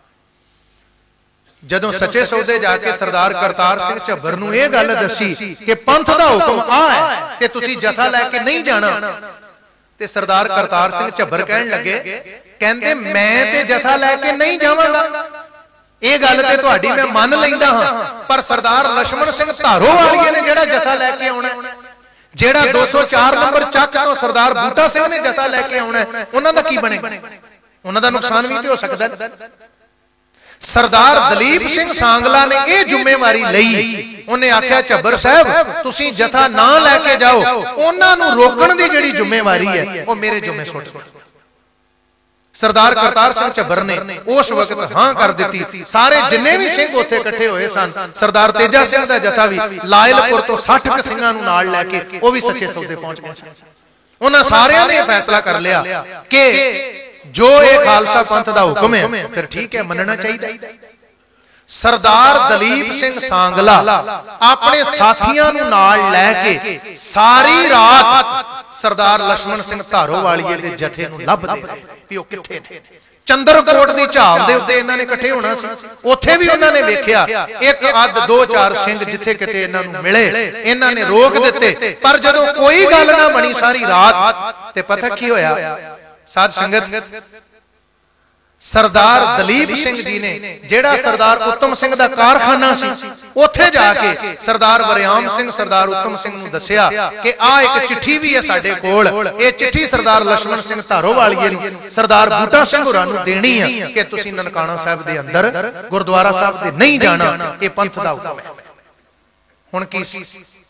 S1: ਜਦੋਂ ਸੱਚੇ ਸੌਦੇ ਜਾ ਕੇ ਸਰਦਾਰ ਕਰਤਾਰ ਸਿੰਘ ਝੱਬਰ ਨੂੰ ਇਹ ਗੱਲ ਦੱਸੀ ਕਿ ਪੰਥ ਦਾ ਹੁਕਮ ਆ ਹੈ ਕਿ ਤੁਸੀਂ ਜਥਾ ਲੈ ਕੇ ਨਹੀਂ ਜਾਣਾ, ਤੇ ਸਰਦਾਰ ਕਰਤਾਰ ਸਿੰਘ ਝੱਬਰ ਕਹਿਣ ਲੱਗੇ, ਕਹਿੰਦੇ ਮੈਂ ਤੇ ਜਥਾ ਲੈ ਕੇ ਨਹੀਂ ਜਾਵਾਂਗਾ, ਇਹ ਗੱਲ ਤੇ ਤੁਹਾਡੀ ਮੈਂ ਮੰਨ ਲੈਂਦਾ ਹਾਂ, ਪਰ ਸਰਦਾਰ ਲక్ష్మణ ਸਿੰਘ ਧਾਰੋਵਾਲੀਏ ਨੇ ਜਿਹੜਾ ਜਥਾ ਲੈ ਕੇ ਆਉਣਾ, ਜਿਹੜਾ 204 ਨੰਬਰ ਚੱਕ ਤੋਂ ਸਰਦਾਰ ਬੂਟਾ ਸਿੰਘ ਨੇ ਜਥਾ ਲੈ ਕੇ ਆਉਣਾ, ਉਹਨਾਂ ਦਾ ਕੀ ਬਣੇਗਾ? ਉਹਨਾਂ ਦਾ ਨੁਕਸਾਨ ਵੀ ਤੇ ਹੋ ਸਕਦਾ। ਸਰਦਾਰ ਦਲੀਪ ਸਿੰਘ ਸਾਂਗਲਾ ਨੇ ਇਹ ਜ਼ਿੰਮੇਵਾਰੀ ਲਈ, ਉਹਨੇ ਆਖਿਆ ਝੱਬਰ ਸਾਹਿਬ ਤੁਸੀਂ ਜਥਾ ਨਾ ਲੈ ਕੇ ਜਾਓ, ਉਹਨਾਂ ਨੂੰ ਰੋਕਣ ਦੀ ਜਿਹੜੀ ਜ਼ਿੰਮੇਵਾਰੀ ਹੈ ਉਹ ਮੇਰੇ ਜ਼ਿੰਮੇ ਸੁੱਟ ਦਿਓ। ਸਰਦਾਰ ਕਰਤਾਰ ਸਿੰਘ ਝੱਬਰ ਨੇ ਉਸ ਵਕਤ ਹਾਂ ਕਰ ਦਿੱਤੀ। ਸਾਰੇ ਜਿੰਨੇ ਵੀ ਸਿੰਘ ਉੱਥੇ ਇਕੱਠੇ ਹੋਏ ਸਨ, ਸਰਦਾਰ ਤੇਜਾ ਸਿੰਘ ਦਾ ਜਥਾ ਵੀ ਲਾਇਲਪੁਰ ਤੋਂ 60 ਸਿੰਘਾਂ ਨੂੰ ਨਾਲ ਲੈ ਕੇ ਉਹ ਵੀ ਸੱਚੇ ਸੌਦੇ ਪਹੁੰਚ ਗਏ ਸਨ। ਉਹਨਾਂ ਸਾਰਿਆਂ ਨੇ ਫੈਸਲਾ ਕਰ ਲਿਆ ਕਿ ਜੋ ਇਹ ਖਾਲਸਾ ਪੰਥ ਦਾ ਹੁਕਮ ਹੈ ਫਿਰ ਠੀਕ ਹੈ, ਮੰਨਣਾ ਚਾਹੀਦਾ। ਸਰਦਾਰ ਦਲੀਪ ਸਿੰਘ ਸਾਂਗਲਾ ਆਪਣੇ ਸਾਥੀਆਂ ਨੂੰ ਨਾਲ ਲੈ ਕੇ ਸਾਰੀ ਰਾਤ ਸਰਦਾਰ ਲక్ష్మణ ਸਿੰਘ ਧਾਰੋਵਾਲੀਏ ਦੇ ਜਥੇ ਨੂੰ ਲੱਭਦੇ ਰਹੇ ਵੀ ਉਹ ਕਿੱਥੇ ਨੇ। ਚੰਦਰਕੋਟ ਦੀ ਝਾਲ ਦੇ ਉੱਤੇ ਇਹਨਾਂ ਨੇ ਇਕੱਠੇ ਹੋਣਾ ਸੀ, ਉੱਥੇ ਵੀ ਉਹਨਾਂ ਨੇ ਵੇਖਿਆ 1 ਅੱਧ 2 4 ਸਿੰਘ ਜਿੱਥੇ ਕਿਤੇ ਇਹਨਾਂ ਨੂੰ ਮਿਲੇ, ਇਹਨਾਂ ਨੇ ਰੋਕ ਦਿੱਤੇ। ਪਰ ਜਦੋਂ ਕੋਈ ਗੱਲ ਨਾ ਬਣੀ ਸਾਰੀ ਰਾਤ, ਤੇ ਪਤਾ ਕੀ ਹੋਇਆ ਸਾਧ ਸੰਗਤ, ਸਰਦਾਰ ਦਲੀਪ ਸਿੰਘ ਜੀ ਨੇ ਜਿਹੜਾ ਸਰਦਾਰ ਉੱਤਮ ਸਿੰਘ ਦਾ ਕਾਰਖਾਨਾ ਸੀ ਉੱਥੇ ਜਾ ਕੇ ਸਰਦਾਰ ਵਰਿਆਮ ਸਿੰਘ ਸਰਦਾਰ ਉੱਤਮ ਸਿੰਘ ਨੂੰ ਦੱਸਿਆ ਕਿ ਆਹ ਇੱਕ ਚਿੱਠੀ ਵੀ ਹੈ ਸਾਡੇ ਕੋਲ, ਇਹ ਚਿੱਠੀ ਸਰਦਾਰ ਲక్ష్మణ ਸਿੰਘ ਧਾਰੋਵਾਲੀਏ ਨੂੰ ਸਰਦਾਰ ਬੂਟਾ ਸਿੰਘ ਹੋਰਾਂ ਨੂੰ ਦੇਣੀ ਹੈ ਕਿ ਤੁਸੀਂ ਨਨਕਾਣਾ ਸਾਹਿਬ ਦੇ ਅੰਦਰ ਗੁਰਦੁਆਰਾ ਸਾਹਿਬ ਦੇ ਨਹੀਂ ਜਾਣਾ, ਇਹ ਪੰਥ ਦਾ ਹੁਕਮ ਹੈ। ਹੁਣ ਕੀ ਸੀ,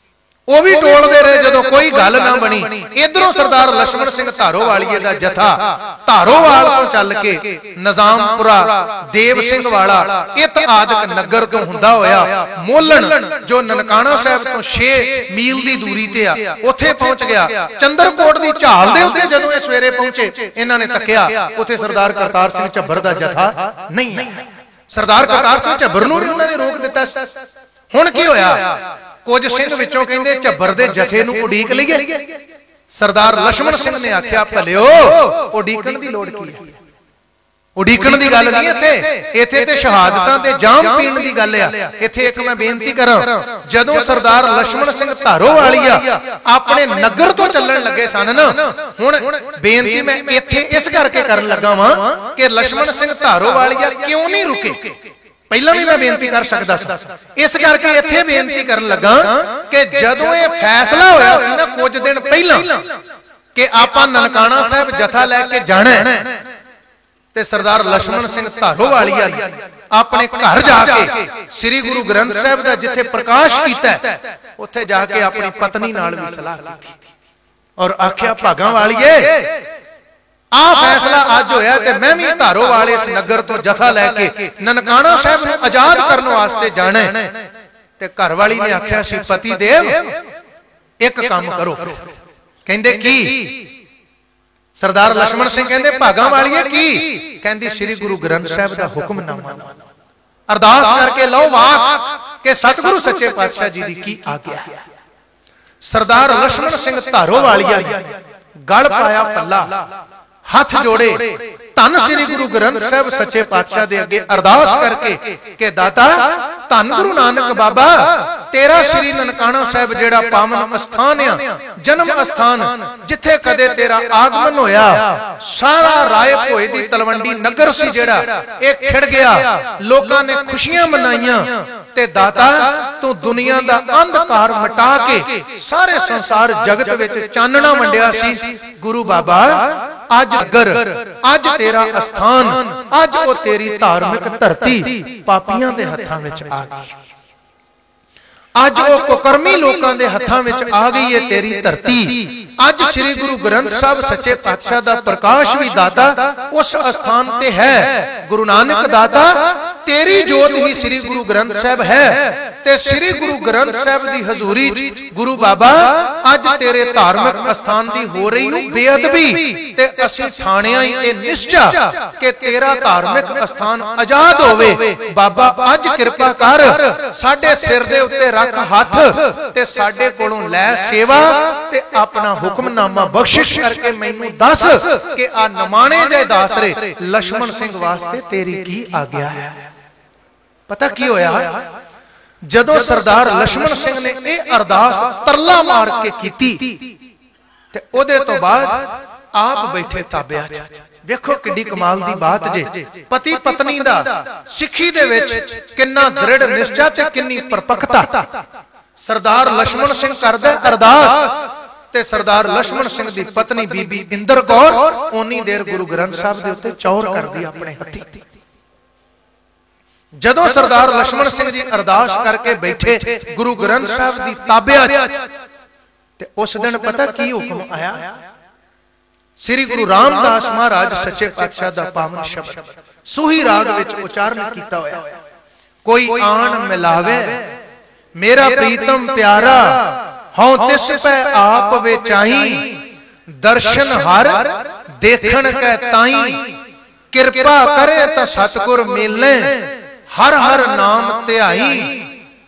S1: ਉਹ ਵੀ ਟੋਲਦੇ ਰਹੇ ਜਦੋਂ ਕੋਈ ਗੱਲ ਨਾ ਬਣੀ। ਇਧਰੋਂ ਸਰਦਾਰ ਲਛਮਣ ਸਿੰਘ ਧਾਰੋਵਾਲੀਏ ਦਾ ਜਥਾ ਧਾਰੋਵਾਲ ਤੋਂ ਚੱਲ ਕੇ ਨਿਜ਼ਾਮਪੁਰਾ, ਦੇਵ ਸਿੰਘ ਵਾਲਾ, ਇਤ ਆਦਿਕ ਨਗਰ ਤੋਂ ਹੁੰਦਾ ਹੋਇਆ ਮੋਲਣ ਜੋ ਨਨਕਾਣਾ ਸਾਹਿਬ ਤੋਂ 6 ਮੀਲ ਦੀ ਦੂਰੀ ਤੇ ਆ, ਉੱਥੇ ਪਹੁੰਚ ਗਿਆ। ਚੰਦਰਕੋਟ ਦੀ ਝਾਲ ਦੇ ਉੱਤੇ ਜਦੋਂ ਇਹ ਸਵੇਰੇ ਪਹੁੰਚੇ, ਇਹਨਾਂ ਨੇ ਤੱਕਿਆ, ਉੱਥੇ ਸਰਦਾਰ ਕਰਤਾਰ ਸਿੰਘ ਝੱਬਰ ਦਾ ਜਥਾ ਨਹੀਂ ਹੈ। ਸਰਦਾਰ ਕਰਤਾਰ ਸਿੰਘ ਝੱਬਰ ਨੂੰ ਵੀ ਉਹਨਾਂ ਨੇ ਰੋਕ ਦਿੱਤਾ। ਹੁਣ ਕੀ ਹੋਇਆ? ਕੁਝ ਸਿੰਘ ਵਿੱਚੋਂ ਕਹਿੰਦੇ ਝੱਬਰ ਦੇ ਜਥੇ ਨੂੰ ਉਡੀਕ ਲਈਏ। ਸਰਦਾਰ ਲਛਮਣ ਸਿੰਘ ਨੇ ਆਖਿਆ, ਭਲਿਓ ਉਡੀਕਣ ਦੀ ਲੋੜ ਕੀ ਹੈ? ਉਡੀਕਣ ਦੀ ਗੱਲ ਨਹੀਂ ਇੱਥੇ ਤੇ ਸ਼ਹਾਦਤਾਂ ਤੇ ਜਾਮ ਪੀਣ ਦੀ ਗੱਲ ਆ। ਇੱਥੇ ਇੱਕ ਮੈਂ ਬੇਨਤੀ ਕਰਾਂ, ਜਦੋਂ ਸਰਦਾਰ ਲਛਮਣ ਸਿੰਘ ਧਾਰੋਵਾਲੀਆ ਆਪਣੇ ਨਗਰ ਤੋਂ ਚੱਲਣ ਲੱਗੇ ਸਨ ਨਾ, ਹੁਣ ਬੇਨਤੀ ਮੈਂ ਇੱਥੇ ਇਸ ਕਰਕੇ ਕਰਨ ਲੱਗਾ ਵਾਂ ਕਿ ਲਛਮਣ ਸਿੰਘ ਧਾਰੋਵਾਲੀਆ ਕਿਉਂ ਨਹੀਂ ਰੁਕੇ। ਪਹਿਲਾਂ ਵੀ ਮੈਂ ਬੇਨਤੀ ਕਰ ਸਕਦਾ ਸੀ, ਇਸ ਕਰਕੇ ਇੱਥੇ ਬੇਨਤੀ ਕਰਨ ਲੱਗਾ ਕਿ ਜਦੋਂ ਇਹ ਫੈਸਲਾ ਹੋਇਆ ਸੀ ਨਾ ਕੁਝ ਦਿਨ ਪਹਿਲਾਂ ਕਿ ਆਪਾਂ ਨਨਕਾਣਾ ਸਾਹਿਬ ਜਥਾ ਲੈ ਕੇ ਜਾਣਾ, ਤੇ ਸਰਦਾਰ ਲਛਮਣ ਸਿੰਘ ਧਾਰੋਵਾਲੀਆ ਨੇ ਆਪਣੇ ਘਰ ਜਾ ਕੇ ਸ੍ਰੀ ਗੁਰੂ ਗ੍ਰੰਥ ਸਾਹਿਬ ਦਾ ਜਿੱਥੇ ਪ੍ਰਕਾਸ਼ ਕੀਤਾ, ਉੱਥੇ ਜਾ ਕੇ ਆਪਣੀ ਪਤਨੀ ਨਾਲ ਵੀ ਸਲਾਹ ਕੀਤੀ ਔਰ ਆਖਿਆ, ਭਾਗਾਂ ਵਾਲੀਏ ਆ ਫੈਸਲਾ ਅੱਜ ਹੋਇਆ ਤੇ ਮੈਂ ਵੀ ਧਾਰੋਵਾਲ ਇਸ ਨਗਰ ਤੋਂ ਜਥਾ ਲੈ ਕੇ ਨਨਕਾਣਾ ਸਾਹਿਬ ਨੂੰ ਆਜ਼ਾਦ ਕਰਨ ਵਾਸਤੇ ਜਾਣਾ। ਤੇ ਘਰ ਵਾਲੀ ਨੇ ਆਖਿਆ ਸੀ, ਪਤੀ ਦੇਵ ਇੱਕ ਕੰਮ ਕਰੋ। ਕਹਿੰਦੇ ਕੀ? ਸਰਦਾਰ ਲਛਮਣ ਸਿੰਘ ਕਹਿੰਦੇ, ਭਾਗਾਂ ਵਾਲੀਏ ਕੀ? ਕਹਿੰਦੀ, ਸ੍ਰੀ ਗੁਰੂ ਗ੍ਰੰਥ ਸਾਹਿਬ ਦਾ ਹੁਕਮਨਾਮਾ ਅਰਦਾਸ ਕਰਕੇ ਲਓ ਵਾਕ ਕਿ ਸਤਿਗੁਰੂ ਸੱਚੇ ਪਾਤਸ਼ਾਹ ਜੀ ਦੀ ਕੀ ਆਗਿਆ। ਸਰਦਾਰ ਲਛਮਣ ਸਿੰਘ ਧਾਰੋਵਾਲੀਆ ਨੇ ਗਲ ਪਾਇਆ ਪੱਲਾ, ਹੱਥ ਜੋੜੇ, ਧੰਨ ਸ੍ਰੀ ਗੁਰੂ ਗ੍ਰੰਥ ਸਾਹਿਬ ਸੱਚੇ ਪਾਤਸ਼ਾਹ ਦੇ ਅੱਗੇ ਅਰਦਾਸ ਕਰਕੇ ਕਿ ਦਾਤਾ ਧੰਨ ਗੁਰੂ ਨਾਨਕ ਬਾਬਾ, ਤੇਰਾ ਸ੍ਰੀ ਨਨਕਾਣਾ ਸਾਹਿਬ ਜਿਹੜਾ ਪਾਵਨ ਅਸਥਾਨ ਆ, ਜਨਮ ਅਸਥਾਨ, ਜਿੱਥੇ ਕਦੇ ਤੇਰਾ ਆਗਮਨ ਹੋਇਆ, ਸਾਰਾ ਰਾਏ ਭੋਏ ਦੀ ਤਲਵੰਡੀ ਨਗਰ ਸੀ ਜਿਹੜਾ, ਇਹ ਖਿੜ ਗਿਆ, ਲੋਕਾਂ ਨੇ ਖੁਸ਼ੀਆਂ ਮਨਾਈਆਂ। ਤੇ ਦਾਤਾ ਤੂੰ ਦੁਨੀਆ ਦਾ ਅੰਧਕਾਰ ਮਿਟਾ ਕੇ ਸਾਰੇ ਸੰਸਾਰ ਜਗਤ ਵਿੱਚ ਚਾਨਣਾ ਵੰਡਿਆ ਸੀ। ਗੁਰੂ ਬਾਬਾ ਅੱਜ ਨਗਰ, ਅੱਜ ਤੇਰਾ ਅਸਥਾਨ, ਅੱਜ ਉਹ ਤੇਰੀ ਧਾਰਮਿਕ ਧਰਤੀ ਪਾਪੀਆਂ ਦੇ ਹੱਥਾਂ ਵਿੱਚ ਆ ਗਈ। ਅੱਜ ਉਹ ਕੁਕਰਮੀ ਲੋਕਾਂ ਦੇ ਹੱਥਾਂ ਵਿੱਚ ਆ ਗਈ ਹੈ ਤੇਰੀ ਧਰਤੀ। ਅੱਜ ਸ੍ਰੀ ਗੁਰੂ ਗ੍ਰੰਥ ਸਾਹਿਬ ਸੱਚੇ ਪਾਤਸ਼ਾਹ ਦਾ ਪ੍ਰਕਾਸ਼ ਵੀ ਦਾਤਾ ਉਸ ਅਸਥਾਨ ਤੇ ਹੈ। ਗੁਰੂ ਨਾਨਕ ਦਾਤਾ ਤੇਰੀ ਜੋਤ ਹੀ ਸ੍ਰੀ ਗੁਰੂ ਗ੍ਰੰਥ ਸਾਹਿਬ ਹੈ ਤੇ ਸ੍ਰੀ ਗੁਰੂ ਗ੍ਰੰਥ ਸਾਹਿਬ ਦੀ ਹਜ਼ੂਰੀ ਚ ਗੁਰੂ ਬਾਬਾ ਅੱਜ ਤੇਰੇ ਧਾਰਮਿਕ ਅਸਥਾਨ ਦੀ ਹੋ ਰਹੀ ਨੂੰ ਬੇਅਦਬੀ, ਤੇ ਅਸੀਂ ਠਾਣਿਆ ਹੀ ਇਹ ਨਿਸ਼ਚਾ ਕਿ ਤੇਰਾ ਧਾਰਮਿਕ ਅਸਥਾਨ ਆਜ਼ਾਦ ਹੋਵੇ। ਬਾਬਾ ਅੱਜ ਕਿਰਪਾ ਕਰ, ਸਾਡੇ ਸਿਰ ਦੇ ਉੱਤੇ ਰੱਖ ਹੱਥ ਤੇ ਸਾਡੇ ਕੋਲੋਂ ਲੈ ਸੇਵਾ ਤੇ ਆਪਣਾ ਹੁਕਮਨਾਮਾ ਬਖਸ਼ਿਸ਼ ਕਰਕੇ ਮੈਨੂੰ ਦੱਸ ਕਿ ਆ ਨਮਾਣੇ ਜੇ ਦਾਸਰੇ ਲਛਮਣ ਸਿੰਘ ਵਾਸਤੇ ਤੇਰੀ ਕੀ ਆਗਿਆ ਹੈ। ਪਤਾ ਕੀ ਹੋਇਆ? ਜਦੋਂ ਸਰਦਾਰ ਲਛਮਣ ਸਿੰਘ ਨੇ ਇਹ ਅਰਦਾਸ ਤਰਲਾ ਮਾਰ ਕੇ ਕੀਤੀ ਤੇ ਉਹਦੇ ਤੋਂ ਬਾਅਦ ਆਪ ਬੈਠੇ ਤਾਬਿਆਂ 'ਚ। ਵੇਖੋ ਕਿੱਡੀ ਕਮਾਲ ਦੀ ਬਾਤ ਜੇ, ਪਤੀ ਪਤਨੀ ਦਾ ਸਿੱਖੀ ਦੇ ਵਿੱਚ ਕਿੰਨਾ ਦ੍ਰਿੜ ਨਿਸ਼ਚਾ ਤੇ ਕਿੰਨੀ ਪਰਪੱਕਤਾ। ਸਰਦਾਰ ਲਛਮਣ ਸਿੰਘ ਕਰਦਾ ਅਰਦਾਸ ਤੇ ਸਰਦਾਰ ਲਛਮਣ ਸਿੰਘ ਦੀ ਪਤਨੀ ਬੀਬੀ ਇੰਦਰ ਕੌਰ ਓਨੀ ਦੇਰ ਗੁਰੂ ਗ੍ਰੰਥ ਸਾਹਿਬ ਦੇ ਉੱਤੇ ਚੌਰ ਕਰਦੀ ਆਪਣੇ ਹੱਥੀਂ। ਜਦੋਂ ਸਰਦਾਰ ਲਛਮਣ ਸਿੰਘ ਜੀ ਅਰਦਾਸ ਕਰਕੇ ਬੈਠੇ ਗੁਰੂ ਗ੍ਰੰਥ ਸਾਹਿਬ ਦੀ ਤਾਬਿਆਂ 'ਚ, ਤੇ ਉਸ ਦਿਨ ਪਤਾ ਕੀ ਹੁਕਮ ਆਇਆ? ਸ੍ਰੀ ਗੁਰੂ ਰਾਮਦਾਸ ਮਹਾਰਾਜ ਸੱਚੇ ਪਾਤਸ਼ਾਹ ਦਾ ਪਾਵਨ ਸ਼ਬਦ ਸੂਹੀ ਰਾਗ ਵਿੱਚ ਉਚਾਰਨ ਕੀਤਾ ਹੋਇਆ, ਕੋਈ ਆਣ ਮਿਲਾਵੇ ਮੇਰਾ ਪ੍ਰੀਤਮ ਪਿਆਰਾ, ਹਉ ਤਿਸ ਪੈ ਆਪ ਵਿਚਾਈ, ਦਰਸ਼ਨ ਹਰ ਦੇਖਣ ਕੈ ਤਾਈ, ਕਿਰਪਾ ਕਰੇ ਤਾਂ ਸਤਿਗੁਰ ਮਿਲੈ, ਹਰ ਹਰ ਨਾਮ ਧਿਆਈ,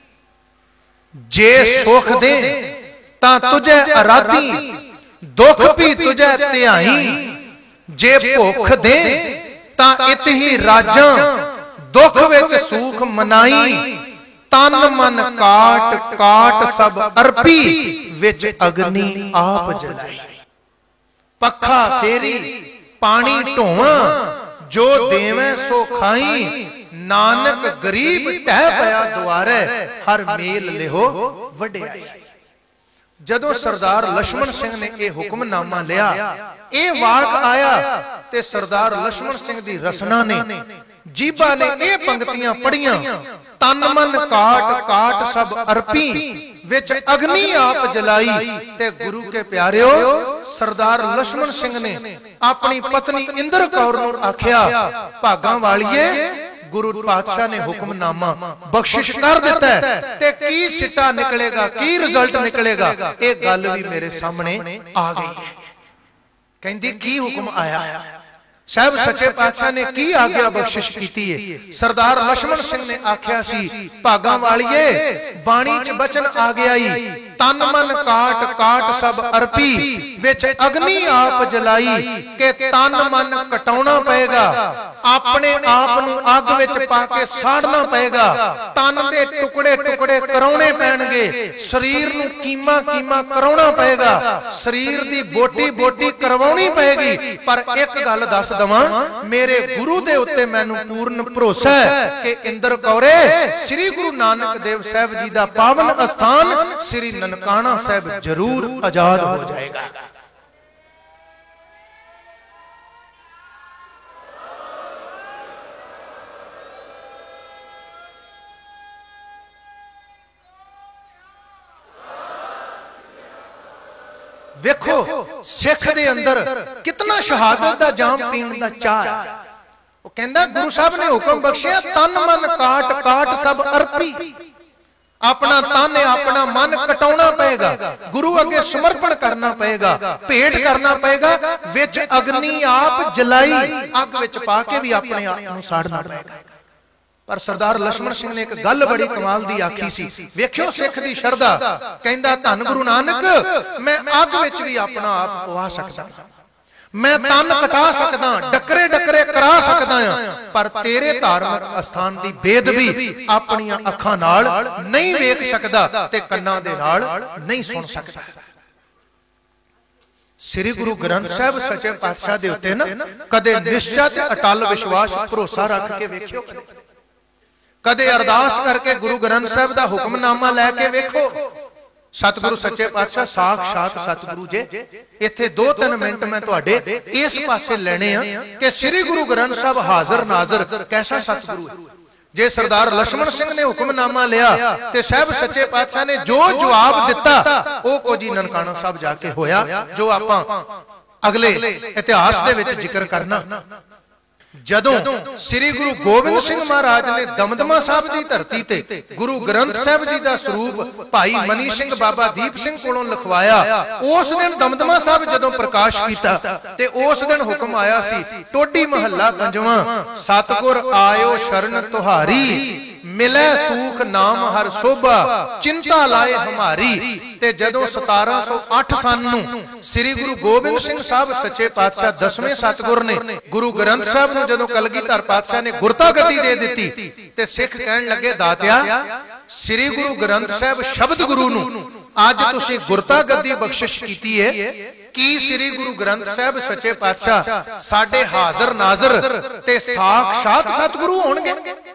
S1: ਜੇ ਸੁਖ ਦੇ ਤਾਂ ਤੁਝੇ ਅਰਾਧੀ, ਦੁੱਖ ਵੀ ਤੁਝੇ ਧਿਆਈ, ਜੇ ਭੁੱਖ ਦੇ ਤਾਂ ਇਤ ਹੀ ਰਾਜਾਂ, ਦੁੱਖ ਵਿੱਚ ਸੁਖ ਮਨਾਈ, ਤਨ ਮਨ ਕਾਟ ਕਾਟ ਸਭ ਅਰਪੀ, ਵਿੱਚ ਅਗਨੀ ਆਪ ਜਲਾਈ, ਪੱਖਾ ਫੇਰੀ ਪਾਣੀ ਢੋਵਾਂ, ਜੋ ਦੇਵੇਂ ਸੋ ਖਾਈ, ਨਾਨਕ ਗਰੀਬ ਟਹਿ ਪਿਆ ਦੁਆਰੇ, ਹਰ ਮੇਲ ਲਿਹੋ ਵਡਿਆਈ। ਜਦੋਂ ਸਰਦਾਰ ਲਛਮਣ ਸਿੰਘ ਨੇ ਇਹ ਹੁਕਮਨਾਮਾ ਲਿਆ ਇਹ ਵਾਕ ਆਇਆ ਤੇ ਸਰਦਾਰ ਲక్ష్మణ ਸਿੰਘ ਦੀ ਰਸਨਾ ਨੇ ਜੀਭਾ ਨੇ ਇਹ ਪੰਕਤੀਆਂ ਪੜੀਆਂ, ਤਨ ਮਨ ਕਾਟ ਕਾਟ ਸਭ ਅਰਪੀ ਵਿੱਚ ਅਗਨੀ ਆਪ ਜਲਾਈ। ਤੇ ਗੁਰੂ ਕੇ ਪਿਆਰਿਓ, ਸਰਦਾਰ ਲక్ష్మణ ਸਿੰਘ ਨੇ ਆਪਣੀ ਪਤਨੀ ਇੰਦਰ ਕੌਰ ਨੂੰ ਆਖਿਆ, ਭਾਗਾਂ ਵਾਲੀਏ, ਗੁਰੂ ਪਾਤਸ਼ਾਹ ਨੇ ਹੁਕਮਨਾਮਾ ਬਖਸ਼ਿਸ਼ ਕਰ ਦਿੱਤਾ ਹੈ ਤੇ ਕੀ ਸਿੱਟਾ ਨਿਕਲੇਗਾ, ਕੀ ਰਿਜ਼ਲਟ ਨਿਕਲੇਗਾ, ਇਹ ਗੱਲ ਵੀ ਮੇਰੇ ਸਾਹਮਣੇ ਆ ਗਈ ਹੈ। ਕਹਿੰਦੀ ਕੀ ਹੁਕਮ ਆਇਆ? ਸਾਹਿਬ ਸੱਚੇ ਪਾਤਸ਼ਾਹ ਨੇ ਕੀ ਆਗਿਆ ਬਖਸ਼ਿਸ਼ ਕੀਤੀ ਹੈ? ਸਰਦਾਰ ਲక్ష్మణ ਸਿੰਘ ਨੇ ਆਖਿਆ ਸੀ, ਭਾਗਾਂ ਵਾਲੀਏ, ਬਾਣੀ ਚ ਬਚਨ ਆ ਗਿਆ ਈ, ਤਨ ਮਨ ਕਾਟ ਕਾਟ ਸਭ ਅਰਪੀ ਵਿੱਚ ਅਗਨੀ ਆਪ ਜਲਾਈ। ਕਿ ਤਨ ਮਨ ਕਟਾਉਣਾ ਪਏਗਾ, ਆਪਣੇ ਆਪ ਨੂੰ ਅੱਗ ਵਿੱਚ ਪਾ ਕੇ ਸਾੜਨਾ ਪਏਗਾ, ਤਨ ਦੇ ਟੁਕੜੇ ਟੁਕੜੇ ਕਰਾਉਣੇ ਪੈਣਗੇ, ਸਰੀਰ ਨੂੰ ਕੀਮਾ ਕੀਮਾ ਕਰਾਉਣਾ ਪਏਗਾ, ਸਰੀਰ ਦੀ ਬੋਟੀ ਬੋਟੀ ਕਰਵਾਉਣੀ ਪਏਗੀ। ਪਰ ਇੱਕ ਗੱਲ ਦੱਸ ਦਵਾਂ, ਮੇਰੇ ਗੁਰੂ ਦੇ ਉੱਤੇ ਮੈਨੂੰ ਪੂਰਨ ਭਰੋਸਾ ਹੈ ਕਿ ਇੰਦਰ ਕੌਰੇ, ਸ੍ਰੀ ਗੁਰੂ ਨਾਨਕ ਦੇਵ ਸਾਹਿਬ ਜੀ ਦਾ ਪਾਵਨ ਅਸਥਾਨ ਸ੍ਰੀ ਨਨਕਾਣਾ ਸਾਹਿਬ ਜ਼ਰੂਰ ਆਜ਼ਾਦ ਹੋ ਜਾਏਗਾ। ਵੇਖੋ ਸਿੱਖ ਦੇ ਅੰਦਰ ਕਿਤਨਾ ਸ਼ਹਾਦਤ ਦਾ ਜਾਮ ਪੀਣ ਦਾ ਚਾਹ ਹੈ। ਉਹ ਕਹਿੰਦਾ ਗੁਰੂ ਸਾਹਿਬ ਨੇ ਹੁਕਮ ਬਖਸ਼ਿਆ, ਤਨ ਮਨ ਕਾਟ ਕਾਟ ਸਭ ਅਰਪੀ। ਆਪਣਾ ਤਨ ਆਪਣਾ ਮਨ ਕਟਾਉਣਾ ਪਏਗਾ, ਗੁਰੂ ਅੱਗੇ ਸਮਰਪਣ ਕਰਨਾ ਪਏਗਾ, ਭੇਟ ਕਰਨਾ ਪਏਗਾ, ਵਿੱਚ ਅਗਨੀ ਆਪ ਜਲਾਈ, ਅੱਗ ਵਿੱਚ ਪਾ ਕੇ ਵੀ ਆਪਣੇ ਆਪ ਨੂੰ ਸਾੜਨਾ ਪਏਗਾ। ਪਰ ਸਰਦਾਰ ਲక్ష్మణ ਸਿੰਘ ਨੇ ਇੱਕ ਗੱਲ ਬੜੀ ਕਮਾਲ ਦੀ ਆਖੀ ਸੀ। ਵੇਖਿਓ ਸਿੱਖ ਦੀ ਸ਼ਰਧਾ, ਕਹਿੰਦਾ ਧੰਨ ਗੁਰੂ ਨਾਨਕ, ਮੈਂ ਅੱਗ ਵਿੱਚ ਵੀ ਆਪਣਾ ਆਪ ਪਵਾ ਸਕਦਾ, ਮੈਂ ਤਨ ਕਟਾ ਸਕਦਾ, ਡੱਕਰੇ ਡੱਕਰੇ ਕਰਾ ਸਕਦਾ ਆ, ਪਰ ਤੇਰੇ ਧਾਰਮਿਕ ਅਸਥਾਨ ਦੀ ਬੇਦਬੀ ਆਪਣੀਆਂ ਅੱਖਾਂ ਨਾਲ ਨਹੀਂ ਵੇਖ ਸਕਦਾ ਤੇ ਕੰਨਾਂ ਦੇ ਨਾਲ ਨਹੀਂ ਸੁਣ ਸਕਦਾ। ਸ੍ਰੀ ਗੁਰੂ ਗ੍ਰੰਥ ਸਾਹਿਬ ਸੱਚੇ ਪਾਤਸ਼ਾਹ ਦੇ ਉੱਤੇ ਨਾ ਕਦੇ ਨਿਸ਼ਚਾ ਤੇ ਅਟਲ ਵਿਸ਼ਵਾਸ ਭਰੋਸਾ ਰੱਖ ਕੇ ਵੇਖਿਓ, ਕਦੇ ਅਰਦਾਸ ਕਰਕੇ ਗੁਰੂ ਗ੍ਰੰਥ ਸਾਹਿਬ ਦਾ ਹੁਕਮਨਾਮਾ ਲੈ ਕੇ ਵੇਖੋ। ਸਤਿਗੁਰੂ ਸੱਚੇ ਪਾਤਸ਼ਾਹ ਸਾਖਸ਼ਾਤ ਸਤਿਗੁਰੂ ਜੀ, ਇੱਥੇ 2-3 ਮਿੰਟ ਮੈਂ ਤੁਹਾਡੇ ਇਸ ਪਾਸੇ ਲੈਣੇ ਆ ਕਿ ਸ੍ਰੀ ਗੁਰੂ ਗ੍ਰੰਥ ਸਾਹਿਬ ਹਾਜ਼ਰ ਨਾਜ਼ਰ ਕੈਸਾ ਸਤਿਗੁਰੂ ਹੈ। ਜੇ ਸਰਦਾਰ ਲక్ష్మణ ਸਿੰਘ ਨੇ ਹੁਕਮਨਾਮਾ ਲਿਆ ਤੇ ਸਾਹਿਬ ਸੱਚੇ ਪਾਤਸ਼ਾਹ ਨੇ ਜੋ ਜਵਾਬ ਦਿੱਤਾ, ਉਹ ਕੁਝ ਹੀ ਨਨਕਾਣਾ ਸਾਹਿਬ ਜਾ ਕੇ ਹੋਇਆ, ਜੋ ਆਪਾਂ ਅਗਲੇ ਇਤਿਹਾਸ ਦੇ ਵਿੱਚ ਜ਼ਿਕਰ ਕਰਨਾ। ਜਦੋਂ ਸ੍ਰੀ ਗੁਰੂ ਗੋਬਿੰਦ ਸਿੰਘ ਮਹਾਰਾਜ ਨੇ ਦਮਦਮਾ ਸਾਹਿਬ ਦੀ ਧਰਤੀ ਤੇ ਗੁਰੂ ਗ੍ਰੰਥ ਸਾਹਿਬ ਜੀ ਦਾ ਸਰੂਪ ਭਾਈ ਮਨੀ ਸਿੰਘ ਬਾਬਾ ਦੀਪ ਸਿੰਘ ਕੋਲੋਂ ਲਿਖਵਾਇਆ, ਉਸ ਦਿਨ ਦਮਦਮਾ ਸਾਹਿਬ ਜਦੋਂ ਪ੍ਰਕਾਸ਼ ਕੀਤਾ ਤੇ ਉਸ ਦਿਨ ਹੁਕਮ ਆਇਆ ਸੀ, ਟੋਡੀ ਮਹੱਲਾ 5ਵਾਂ, ਸਤਿਗੁਰ ਆਇਓ ਸ਼ਰਨ ਤੁਹਾਰੀ, ਮਿਲੇ ਸੂਖ ਨਾਮ ਹਰ ਸੋਭਾ, ਚਿੰਤਾ ਲਾਏ ਹਮਾਰੀ। ਤੇ ਜਦੋਂ 1708 ਸਨ ਨੂੰ ਸ੍ਰੀ ਗੁਰੂ ਗੋਬਿੰਦ ਸਿੰਘ ਸਾਹਿਬ ਸੱਚੇ ਪਾਤਸ਼ਾਹ 10ਵੇਂ ਸਤਿਗੁਰ ਨੇ ਗੁਰੂ ਗ੍ਰੰਥ ਸਾਹਿਬ ਨੂੰ ਜਦੋਂ ਕਲਗੀਧਰ ਪਾਤਸ਼ਾਹ ਨੇ ਗੁਰਤਾ ਗੱਦੀ ਦੇ ਦਿੱਤੀ ਤੇ ਸਿੱਖ ਕਹਿਣ ਲੱਗੇ, ਦਾਤਿਆ, ਸ੍ਰੀ ਗੁਰੂ ਗ੍ਰੰਥ ਸਾਹਿਬ ਸ਼ਬਦ ਗੁਰੂ ਨੂੰ ਅੱਜ ਤੁਸੀਂ ਗੁਰਤਾ ਗੱਦੀ ਬਖਸ਼ਿਸ਼ ਕੀਤੀ ਹੈ, ਕੀ ਸ੍ਰੀ ਗੁਰੂ ਗ੍ਰੰਥ ਸਾਹਿਬ ਸੱਚੇ ਪਾਤਸ਼ਾਹ ਸਾਡੇ ਹਾਜ਼ਰ ਨਾਜ਼ਰ ਤੇ ਸਾਖਸ਼ਾਤ ਸਤਿਗੁਰੂ ਹੋਣਗੇ?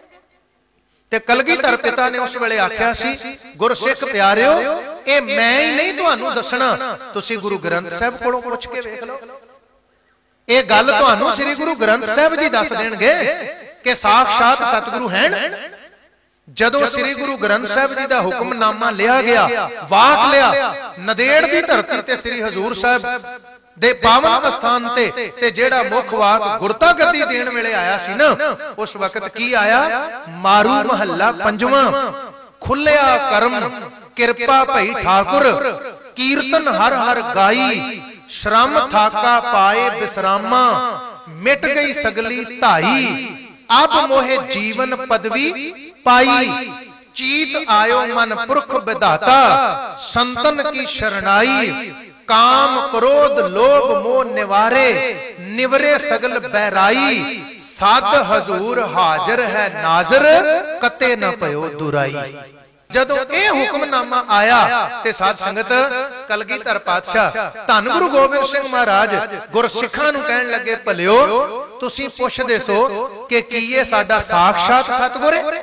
S1: ਤੇ ਕਲਗੀਧਰ ਪਿਤਾ ਨੇ ਉਸ ਵੇਲੇ ਆਖਿਆ ਸੀ, ਗੁਰਸਿੱਖ ਪਿਆਰਿਓ, ਇਹ ਮੈਂ ਹੀ ਨਹੀਂ ਤੁਹਾਨੂੰ ਦੱਸਣਾ, ਤੁਸੀਂ ਗੁਰੂ ਗ੍ਰੰਥ ਸਾਹਿਬ ਕੋਲੋਂ ਪੁੱਛ ਕੇ ਵੇਖ ਲਓ। ਇਹ ਗੱਲ ਤੁਹਾਨੂੰ ਸ੍ਰੀ ਗੁਰੂ ਗ੍ਰੰਥ ਸਾਹਿਬ ਜੀ ਦੱਸ ਦੇਣਗੇ ਕਿ ਸਾਖਸ਼ਾਤ ਸਤਿਗੁਰੂ ਹਨ। ਜਦੋਂ ਸ੍ਰੀ ਗੁਰੂ ਗ੍ਰੰਥ ਸਾਹਿਬ ਜੀ ਦਾ ਹੁਕਮਨਾਮਾ ਲਿਆ ਗਿਆ, ਵਾਕ ਲਿਆ, ਨਦੇੜ ਦੀ ਧਰਤੀ ਤੇ ਸ੍ਰੀ ਹਜ਼ੂਰ ਸਾਹਿਬ ਦੇ ਪਾਵਨ ਅਸਥਾਨ ਤੇ ਜਿਹੜਾ ਮੁੱਖ ਵਾਕ ਗੁਰਤਾ ਗੱਦੀ ਦੇਣ ਵੇਲੇ ਆਇਆ ਸੀ ਨਾ, ਉਸ ਵਕਤ ਕੀ ਆਇਆ? ਮਾਰੂ ਮਹੱਲਾ 5ਵਾਂ, ਖੁੱਲਿਆ ਕਰਮ ਕਿਰਪਾ ਭਈ ਠਾਕੁਰ, ਕੀਰਤਨ ਹਰ ਹਰ ਗਾਈ, ਸ਼ਰਮ ਥਾਕਾ ਪਾਏ ਬਿਸਰਾਮਾ, ਮਿਟ ਗਈ ਸਗਲੀ ਧਾਈ, ਅਬ ਮੋਹਿ ਜੀਵਨ ਪਦਵੀ ਪਾਈ, ਚੀਤ ਆਇਓ ਮਨ ਪੁਰਖ ਵਿਧਾਤਾ, ਸੰਤਨ ਕੀ ਸ਼ਰਣਾਈ, ਕਾਮ ਕ੍ਰੋਧ ਲੋਭ ਮੋਹ ਨਿਵਾਰੇ, ਨਿਵਰੇ ਸਗਲ ਬਹਿਰਾਈ, ਸਦ ਹਜ਼ੂਰ ਹਾਜ਼ਰ ਹੈ ਨਾਜ਼ਰ, ਕਤੇ ਨਾ ਭਇਓ ਦੁਰਾਈ। ਜਦੋਂ ਇਹ ਹੁਕਮਨਾਮਾ ਆਇਆ ਤੇ ਸਾਧ ਸੰਗਤ ਕਲਗੀਧਰ ਪਾਤਸ਼ਾਹ ਧੰਨ ਗੁਰੂ ਗੋਬਿੰਦ ਸਿੰਘ ਮਹਾਰਾਜ ਗੁਰਸਿੱਖਾਂ ਨੂੰ ਕਹਿਣ ਲੱਗੇ, ਭਲਿਓ ਤੁਸੀਂ ਪੁੱਛਦੇ ਸੋ ਕਿ ਕੀ ਇਹ ਸਾਡਾ ਸਾਖਸ਼ਾਤ ਸਤਿਗੁਰ ਹੈ?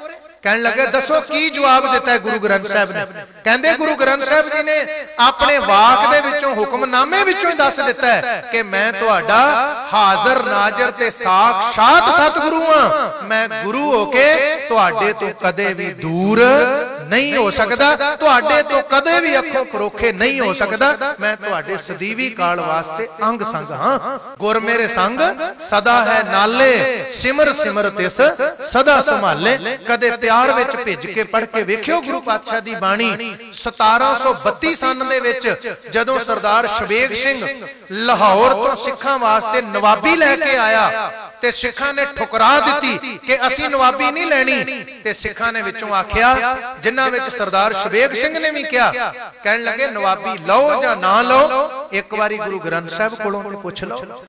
S1: कहन लगे दसो की जवाब दिता है गुरु ग्रंथ साहब ने। कहंदे गुरु ग्रंथ साहब जी ने अपने वाक दे विचों हुक्मनामे विचों ही दस दिता है कि मैं तुहाडा हाजर नाजर ते साक्षात सतगुरु हां। मैं गुरु होके तुहाडे तो कदे भी दूर नहीं हो सकदा, तुहाडे तो कदे भी अखों परोखे नहीं हो सकदा। मैं तुहाडे सदीवी काल वास्ते अंग संग हां। गुर मेरे संग सदा है नाले, सिमर सिमर तिस सदा संभाले। कदे प्यार विच भेज के पढ़ के वेखियो गुरु पातशाह दी बाणी 1732 सन दे विच जदों सरदार शबेग सिंह लाहौर तो सिखां वास्ते नवाबी लैके आया ते सिखां ने ठुकरा दिती कि असीं नवाबी नहीं लैनी। ते सिखां ने विचों आखिया, जिन्हां विच सरदार शबेग सिंह ने भी कहा, कहण लगे नवाबी लो जां ना लो, एक बारी गुरु ग्रंथ साहब कोलों पुछ लो।